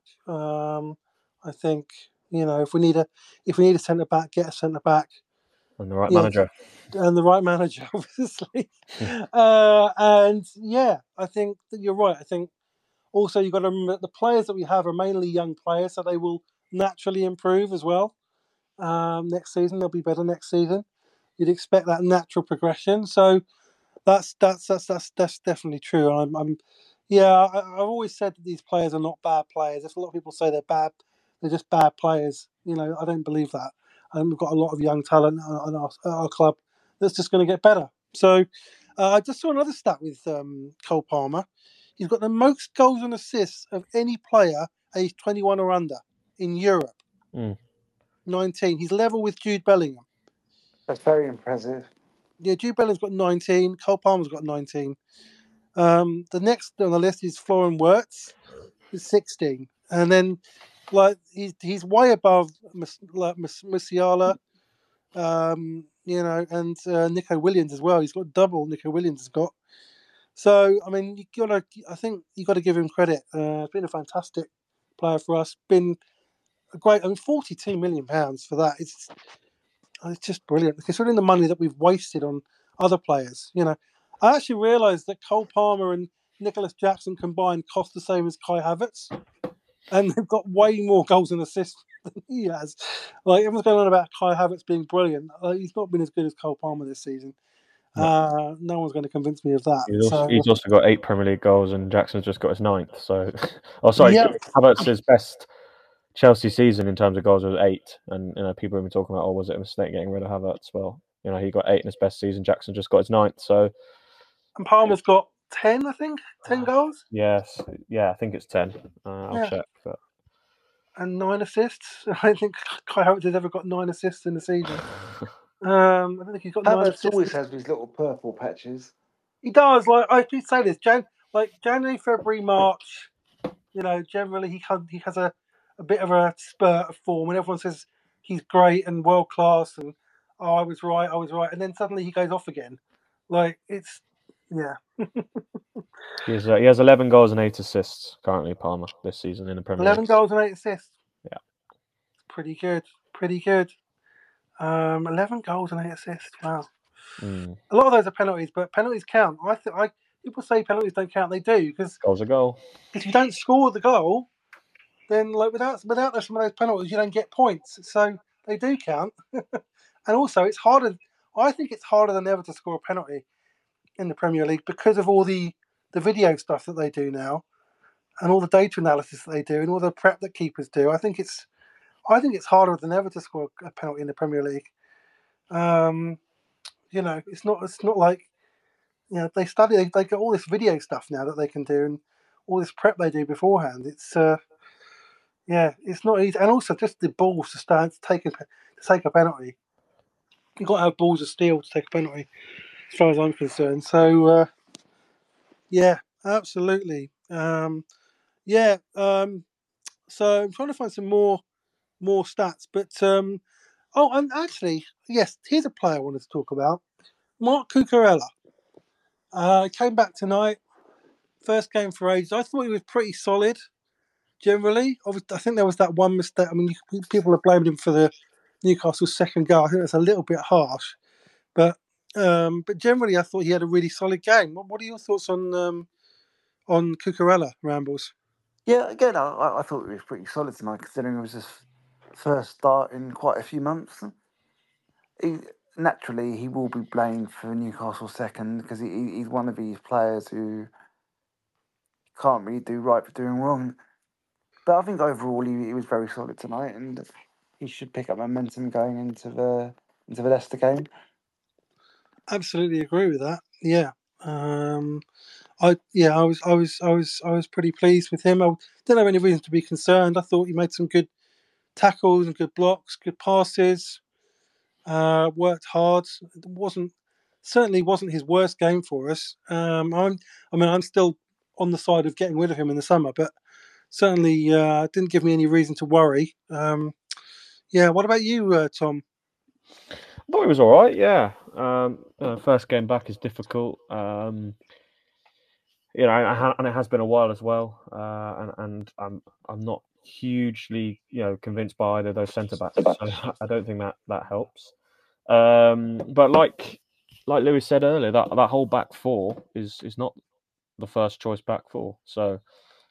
I think, you know, if we need a centre back, get a centre back. And the right manager. And the right manager, obviously. And yeah, I think that you're right. I think also you've got to remember the players that we have are mainly young players, so they will naturally improve as well. Next season they'll be better next season. You'd expect that natural progression. So that's definitely true. I've always said that these players are not bad players. If a lot of people say they're bad, they're just bad players. You know, I don't believe that. We've got a lot of young talent at our club that's just going to get better. So I just saw another stat with Cole Palmer. He's got the most goals and assists of any player aged 21 or under in Europe. 19. He's level with Jude Bellingham. That's very impressive. Yeah, Jude Bellingham's got 19. Cole Palmer's got 19. The next on the list is Florian Wirtz, who's 16, and then like he's way above Musiala, you know, and Nico Williams as well. He's got double Nico Williams has got. So I mean, I think you got to give him credit. Been a fantastic player for us. Been a great. I mean, £42 million for that. It's just brilliant considering the money that we've wasted on other players. You know, I actually realised that Cole Palmer and Nicholas Jackson combined cost the same as Kai Havertz, and they've got way more goals and assists than he has. Like everyone's going on about Kai Havertz being brilliant. He's not been as good as Cole Palmer this season. No one's going to convince me of that. He's also got 8 Premier League goals, and Jackson's just got his 9th. So, Havertz's best Chelsea season in terms of goals was 8, and you know people have been talking about, was it a mistake getting rid of Havertz? Well, you know he got 8 in his best season. Jackson just got his 9th. So, and Palmer's got 10, I think, 10 goals. Yes, I think it's 10. I'll check. But... And 9 assists. I don't think Kai Havertz has ever got 9 assists in the season. I don't think he's got 9 assists. Havertz always has these little purple patches. He does. Like I keep saying this, January, February, March. You know, generally he has a bit of a spurt of form, and everyone says he's great and world class, and I was right, and then suddenly he goes off again. Like it's, yeah. He has 11 goals and 8 assists currently, Palmer, this season in the Premier League. 11 goals and 8 assists. Yeah, pretty good. 11 goals and 8 assists. Wow. A lot of those are penalties, but penalties count. People say penalties don't count. They do, because goal's a goal. If you don't score the goal, then like without some of those penalties, you don't get points. So they do count. And also, it's harder. I think it's harder than ever to score a penalty in the Premier League because of all the video stuff that they do now, and all the data analysis that they do, and all the prep that keepers do. I think it's harder than ever to score a penalty in the Premier League. You know, it's not like, you know, they got all this video stuff now that they can do, and all this prep they do beforehand. It's it's not easy, and also just the balls to take a penalty. You've got to have balls of steel to take a penalty, as far as I'm concerned. So absolutely. So I'm trying to find some more stats, but and actually, yes, here's a player I wanted to talk about. Marc Cucurella. Came back tonight. First game for ages. I thought he was pretty solid, generally. I think there was that one mistake. I mean, people have blamed him for the Newcastle's second goal. I think that's a little bit harsh. But generally, I thought he had a really solid game. What are your thoughts on Cucurella, Rambles? Yeah, again, I thought he was pretty solid tonight, considering it was his first start in quite a few months. He, naturally, he will be blamed for Newcastle's second because he's one of these players who can't really do right for doing wrong. But I think overall he was very solid tonight, and he should pick up momentum going into the Leicester game. Absolutely agree with that. Yeah. I was pretty pleased with him. I didn't have any reason to be concerned. I thought he made some good tackles and good blocks, good passes. Worked hard. It certainly wasn't his worst game for us. I'm still on the side of getting rid of him in the summer, but certainly didn't give me any reason to worry. What about you, Tom? I thought he was all right. Yeah, first game back is difficult. And it has been a while as well. And I'm not hugely convinced by either of those centre backs. So I don't think that helps. But like Lewis said earlier, that whole back four is not the first choice back four. So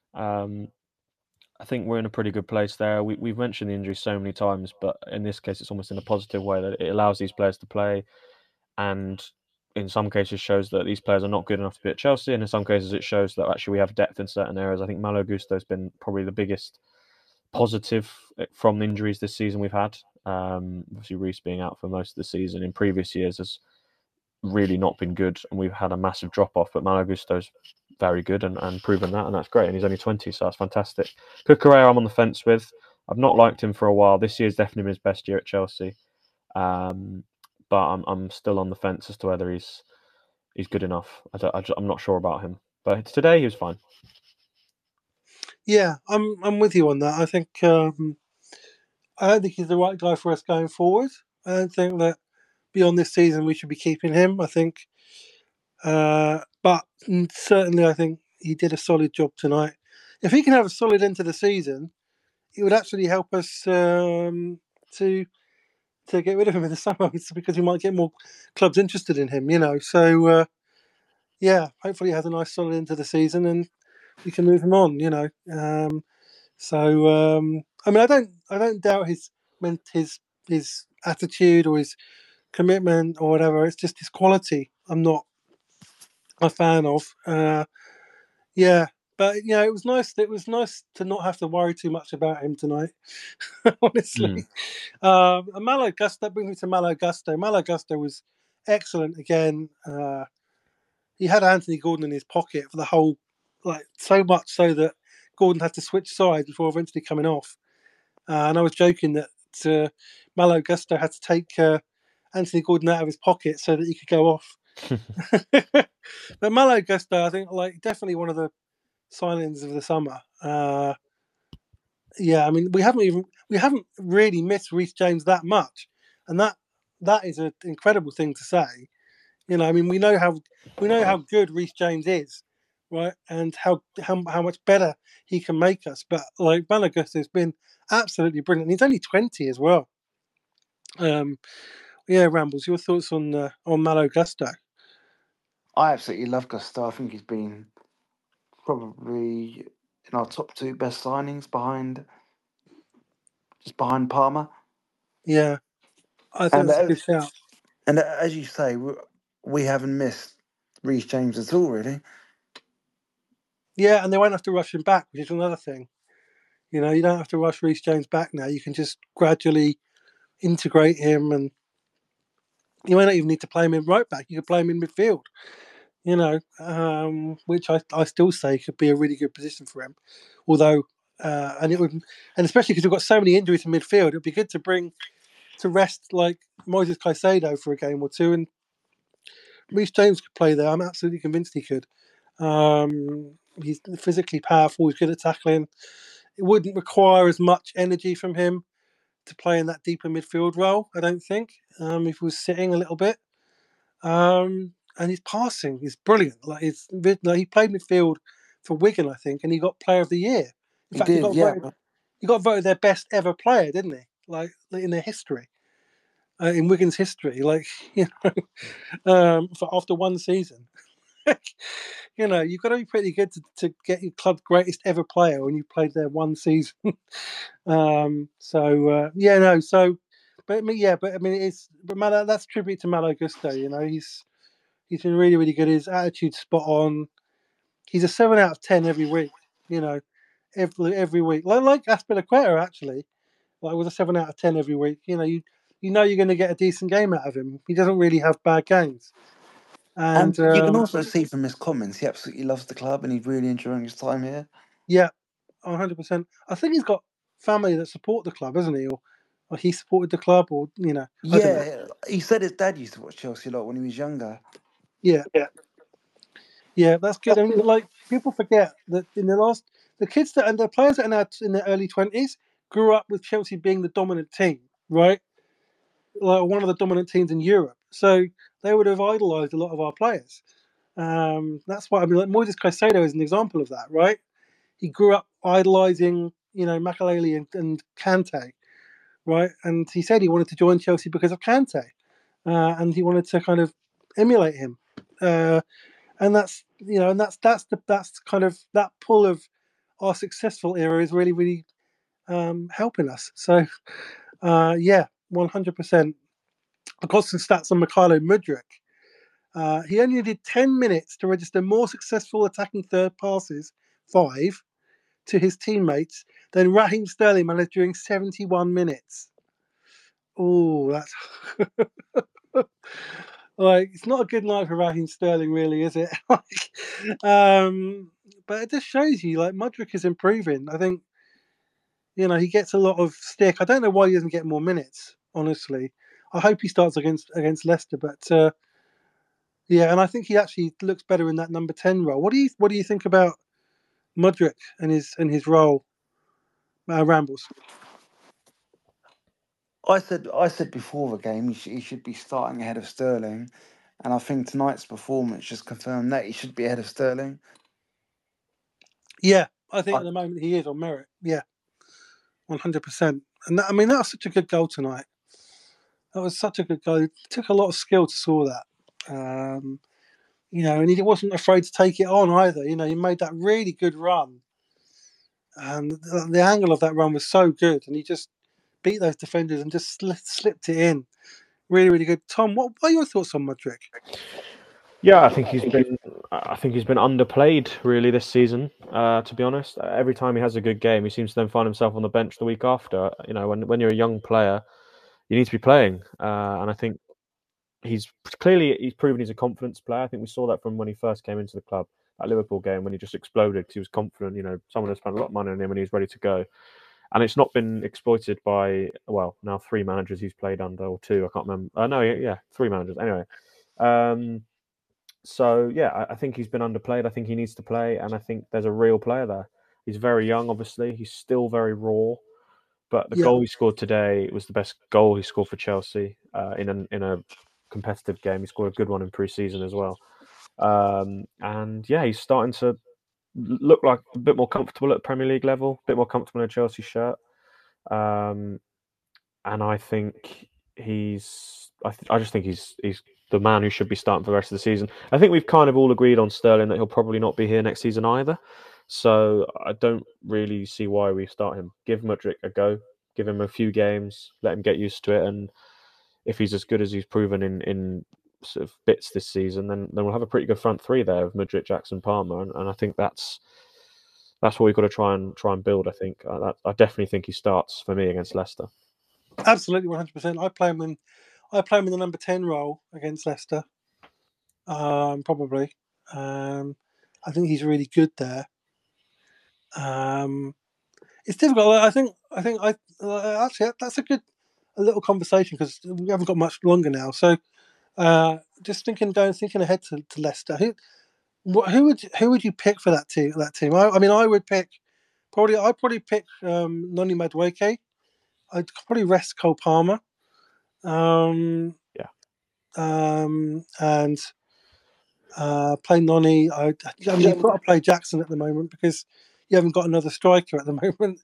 I think we're in a pretty good place there. We've mentioned the injuries so many times, but in this case, it's almost in a positive way that it allows these players to play, and in some cases shows that these players are not good enough to be at Chelsea, and in some cases it shows that actually we have depth in certain areas. I think Malo Gusto has been probably the biggest positive from the injuries this season we've had. Obviously, Reece being out for most of the season in previous years has really not been good, and we've had a massive drop off. But Malo Gusto's very good and proven that, and that's great. And he's only 20, so that's fantastic. Cucurella, I'm on the fence with. I've not liked him for a while. This year's definitely been his best year at Chelsea, but I'm still on the fence as to whether he's good enough. I'm not sure about him, but today he was fine. Yeah, I'm with you on that. I think I don't think he's the right guy for us going forward. I don't think that beyond this season we should be keeping him. I think, but certainly I think he did a solid job tonight. If he can have a solid end to the season, it would actually help us to get rid of him in the summer because we might get more clubs interested in him. So hopefully he has a nice solid end to the season and we can move him on. I don't doubt his attitude or his commitment or whatever. It's just his quality I'm not a fan of. But it was nice. It was nice to not have to worry too much about him tonight. Honestly, Malo Gusto, that brings me to Malo Gusto. Malo Gusto was excellent again. He had Anthony Gordon in his pocket for the whole, so much so that Gordon had to switch sides before eventually coming off. And I was joking that Malo Gusto had to take Anthony Gordon out of his pocket so that he could go off. But Malo Gusto, I think, definitely one of the signings of the summer. We haven't really missed Reece James that much, and that is an incredible thing to say. We know how good Reece James is, right, and how much better he can make us. But Malo Gusto has been absolutely brilliant. He's only 20 as well. Rambles, your thoughts on Malo Gusto? I absolutely love Gusto. I think he's been probably in our top two best signings behind Palmer. Yeah, I think that's a good shout. And as you say, we haven't missed Reece James at all, really. Yeah, and they won't have to rush him back, which is another thing. You don't have to rush Reece James back now. You can just gradually integrate him, and you may not even need to play him in right back. You could play him in midfield. Which I still say could be a really good position for him. Although, and especially because we've got so many injuries in midfield, it'd be good to rest Moises Caicedo for a game or two, and Reece James could play there. I'm absolutely convinced he could. He's physically powerful. He's good at tackling. It wouldn't require as much energy from him to play in that deeper midfield role, I don't think, if he was sitting a little bit. And his passing is brilliant. He played midfield for Wigan, I think, and he got Player of the Year. In fact, he got voted their best ever player, didn't he? In their history, in Wigan's history, after one season. You know, you've got to be pretty good to get your club's greatest ever player when you played there one season. That's tribute to Malo Gusto. You know, he's been really, really good. His attitude's spot on. He's a 7 out of 10 every week. You know, every week, like Azpilicueta actually. Like with a 7 out of 10 every week. You know, you know you're going to get a decent game out of him. He doesn't really have bad games. And you can also see from his comments, he absolutely loves the club and he's really enjoying his time here. Yeah, 100%. I think he's got family that support the club, hasn't he? Or he supported the club, or you know. I don't know. Yeah, he said his dad used to watch Chelsea a lot when he was younger. Yeah, that's good. I mean, like people forget that the kids and the players that are now in their early 20s grew up with Chelsea being the dominant team, right? Like one of the dominant teams in Europe. So they would have idolised a lot of our players. That's why I mean, like Moises Caicedo is an example of that, right? He grew up idolising, you know, Makelele and Kante, right? And he said he wanted to join Chelsea because of Kante, and he wanted to kind of emulate him. And that's kind of that pull of our successful era is really, really helping us. So 100%. I've got some stats on Mykhailo Mudryk. He only needed 10 minutes to register more successful attacking third passes, 5, to his teammates than Raheem Sterling managed during 71 minutes. Oh, that's like it's not a good night for Raheem Sterling, really, is it? But it just shows you, like Mudryk is improving. I think, you know, he gets a lot of stick. I don't know why he doesn't get more minutes. Honestly, I hope he starts against Leicester. But and I think he actually looks better in that number 10 role. What do you think about Mudryk and his role, Rambles? I said before the game he should be starting ahead of Sterling, and I think tonight's performance just confirmed that he should be ahead of Sterling. Yeah, I think at the moment he is on merit. Yeah, 100%. And that was such a good goal tonight. That was such a good goal. It took a lot of skill to score that. You know, and he wasn't afraid to take it on either. You know, he made that really good run, and the angle of that run was so good, and he just beat those defenders and just slipped it in. Really, really good. Tom, what are your thoughts on Mudryk? Yeah, I think he's been underplayed really this season. To be honest, every time he has a good game, he seems to then find himself on the bench the week after. You know, when you're a young player, you need to be playing, and I think he's proven he's a confidence player. I think we saw that from when he first came into the club, that Liverpool game, when he just exploded because he was confident. You know, someone had spent a lot of money on him and he was ready to go. And it's not been exploited by, well, now 3 managers he's played under, or 2, I can't remember. 3 managers. Anyway. I think he's been underplayed. I think he needs to play, and I think there's a real player there. He's very young, obviously. He's still very raw. But the goal he scored today was the best goal he scored for Chelsea in a competitive game. He scored a good one in pre-season as well. He's starting to look like a bit more comfortable at Premier League level, a bit more comfortable in a Chelsea shirt. And I think I just think he's the man who should be starting for the rest of the season. I think we've kind of all agreed on Sterling that he'll probably not be here next season either. So I don't really see why we start him. Give Mudryk a go. Give him a few games. Let him get used to it. And if he's as good as he's proven in sort of bits this season, then we'll have a pretty good front 3 there of Mudryk, Jackson, Palmer. And I think that's what we've got to try and build. I think I definitely think he starts for me against Leicester. Absolutely, 100%. I play him in the number 10 role against Leicester. Probably. I think he's really good there. It's difficult. I think actually that's a little conversation because we haven't got much longer now. So just thinking ahead to Leicester. Who would you pick for that team? I would pick I'd probably pick Noni Madueke. I'd probably rest Cole Palmer. And play Noni. You've got to play Jackson at the moment because you haven't got another striker at the moment.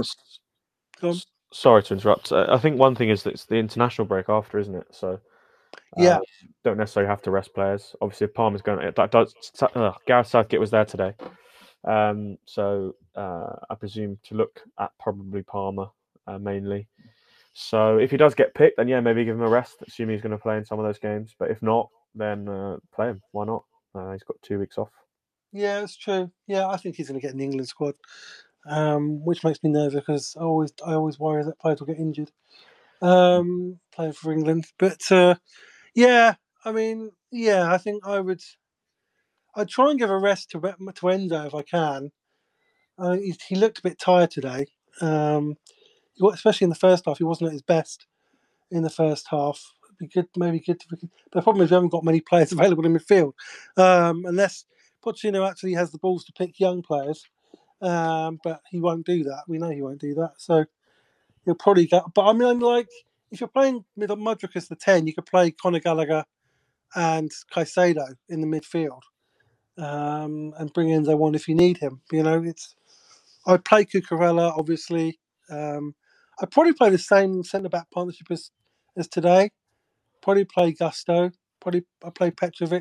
Sorry to interrupt. I think one thing is that it's the international break after, isn't it? So Yeah. Don't necessarily have to rest players. Obviously, if Palmer's going, Gareth Southgate was there today, so I presume to look at probably Palmer mainly. So if he does get picked, then yeah, maybe give him a rest, assuming he's going to play in some of those games. But if not, then play him. Why not? He's got 2 weeks off. Yeah, it's true. Yeah, I think he's going to get in the England squad, which makes me nervous because I always worry that players will get injured playing for England. But yeah, I mean, yeah, I think I'd try and give a rest to Endo if I can. He looked a bit tired today, especially in the first half. He wasn't at his best in the first half. It'd be good, maybe good. The problem is we haven't got many players available in midfield, unless Pochettino actually has the balls to pick young players. But he won't do that. We know he won't do that. So he'll probably go. But I mean, like, if you're playing with Mudryk as the 10, you could play Conor Gallagher and Caicedo in the midfield, and bring in the one if you need him. You know, I'd play Cucurella, obviously. I'd probably play the same centre-back partnership as today. Probably play Gusto. Probably I play Petrovic.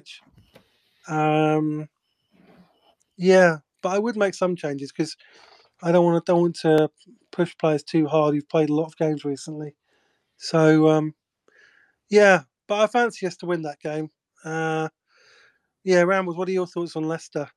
Yeah, but I would make some changes because I don't want to push players too hard who've played a lot of games recently. So yeah, but I fancy us to win that game. Yeah, Rambles, what are your thoughts on Leicester?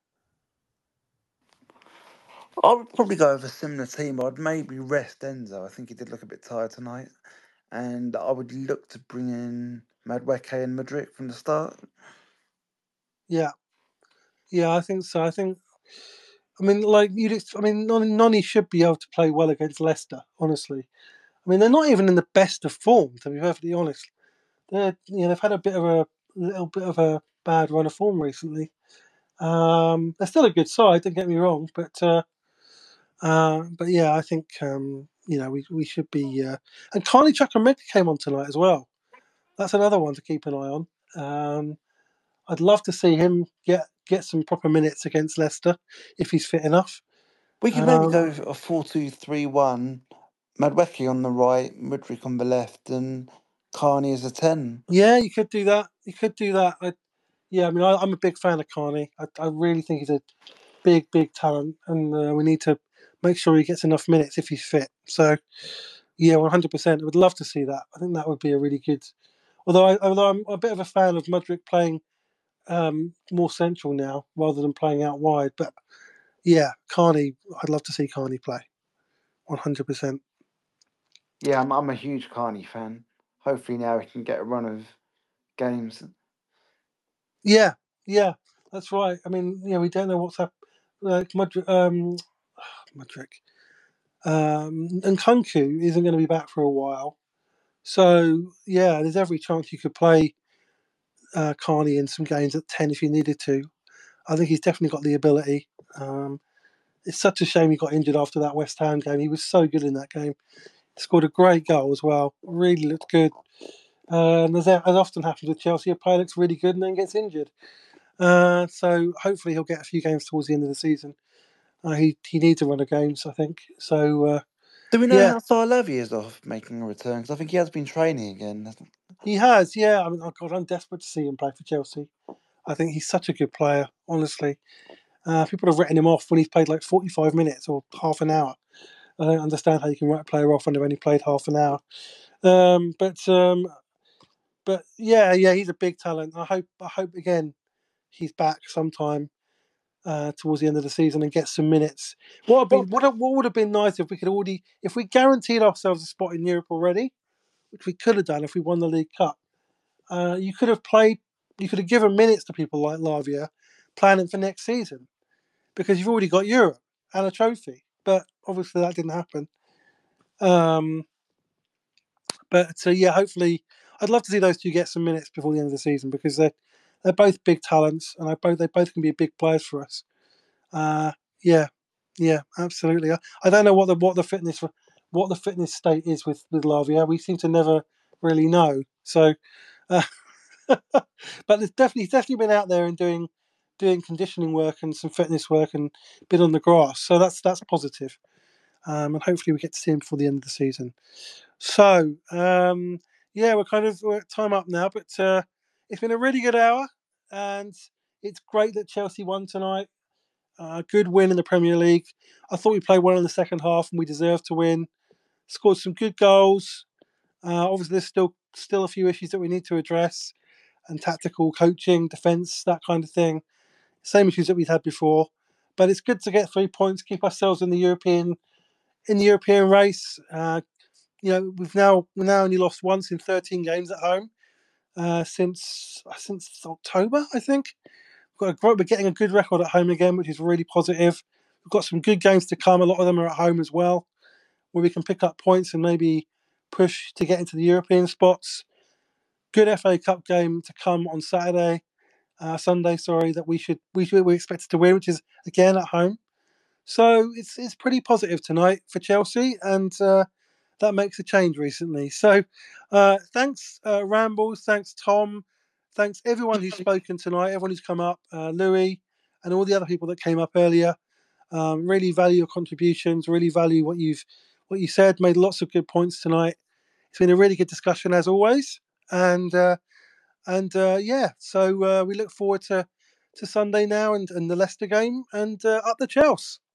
I would probably go with a similar team. I'd maybe rest Enzo. I think he did look a bit tired tonight. And I would look to bring in Madueke and Mudryk from the start. Yeah, I think so. I mean, like Noni should be able to play well against Leicester. Honestly, I mean, they're not even in the best of form, to be perfectly honest. They've had a little bit of a bad run of form recently. They're still a good side. Don't get me wrong, but yeah, I think we should be. And Carney Chukwuemeka came on tonight as well. That's another one to keep an eye on. I'd love to see him get some proper minutes against Leicester if he's fit enough. We could maybe go a 4-2-3-1. Madueke on the right, Mudryk on the left, and Carney as a 10. Yeah, you could do that. I'm a big fan of Carney. I really think he's a big talent, and we need to make sure he gets enough minutes if he's fit. So, yeah, 100%. I would love to see that. I think that would be a really good. Although I'm a bit of a fan of Mudryk playing more central now rather than playing out wide. But yeah, Carney, I'd love to see Carney play. 100%. Yeah, I'm a huge Carney fan. Hopefully now he can get a run of games. Yeah, that's right. I mean, we don't know what's happened. Like Mudryk, and Nkunku isn't going to be back for a while. So yeah, there's every chance you could play Carney in some games at 10 if you needed to. I think he's definitely got the ability. It's such a shame he got injured after that West Ham game. He was so good in that game. He scored a great goal as well. Really looked good. And as often happens with Chelsea, a player looks really good and then gets injured. So hopefully he'll get a few games towards the end of the season. He needs a run of games, I think. So do we know how far Levy is off making a return? Because I think he has been training again. He has, yeah. I mean, oh God, I'm desperate to see him play for Chelsea. I think he's such a good player, honestly. People have written him off when he's played like 45 minutes or half an hour. I don't understand how you can write a player off when they've only played half an hour. But yeah, he's a big talent. I hope again he's back sometime towards the end of the season and gets some minutes. What would have been nice if we guaranteed ourselves a spot in Europe already, which we could have done if we won the League Cup. You could have given minutes to people like Lavia planning for next season because you've already got Europe and a trophy. But obviously that didn't happen. Yeah, hopefully, I'd love to see those two get some minutes before the end of the season because they're both big talents and they both can be big players for us. Yeah, absolutely. I don't know what the fitness state is with Lavia. We seem to never really know. So, but he's definitely been out there and doing conditioning work and some fitness work and been on the grass. So that's positive. And hopefully we get to see him before the end of the season. So yeah, we're at time up now, but it's been a really good hour, and it's great that Chelsea won tonight. Good win in the Premier League. I thought we played well in the second half, and we deserved to win. Scored some good goals. Obviously, there's still a few issues that we need to address, and tactical coaching, defence, that kind of thing. Same issues that we've had before, but it's good to get 3 points, keep ourselves in the European race. We've now only lost once in 13 games at home since October, I think. We're getting a good record at home again, which is really positive. We've got some good games to come. A lot of them are at home as well, where we can pick up points and maybe push to get into the European spots. Good FA Cup game to come on Sunday. That we expected to win, which is again at home. So it's pretty positive tonight for Chelsea, and that makes a change recently. So thanks, Rambles. Thanks, Tom. Thanks everyone who's spoken tonight. Everyone who's come up, Louis, and all the other people that came up earlier. Really value your contributions. Really value what you said. Made lots of good points tonight. It's been a really good discussion as always, and so we look forward to Sunday now and the Leicester game and up the Chelsea.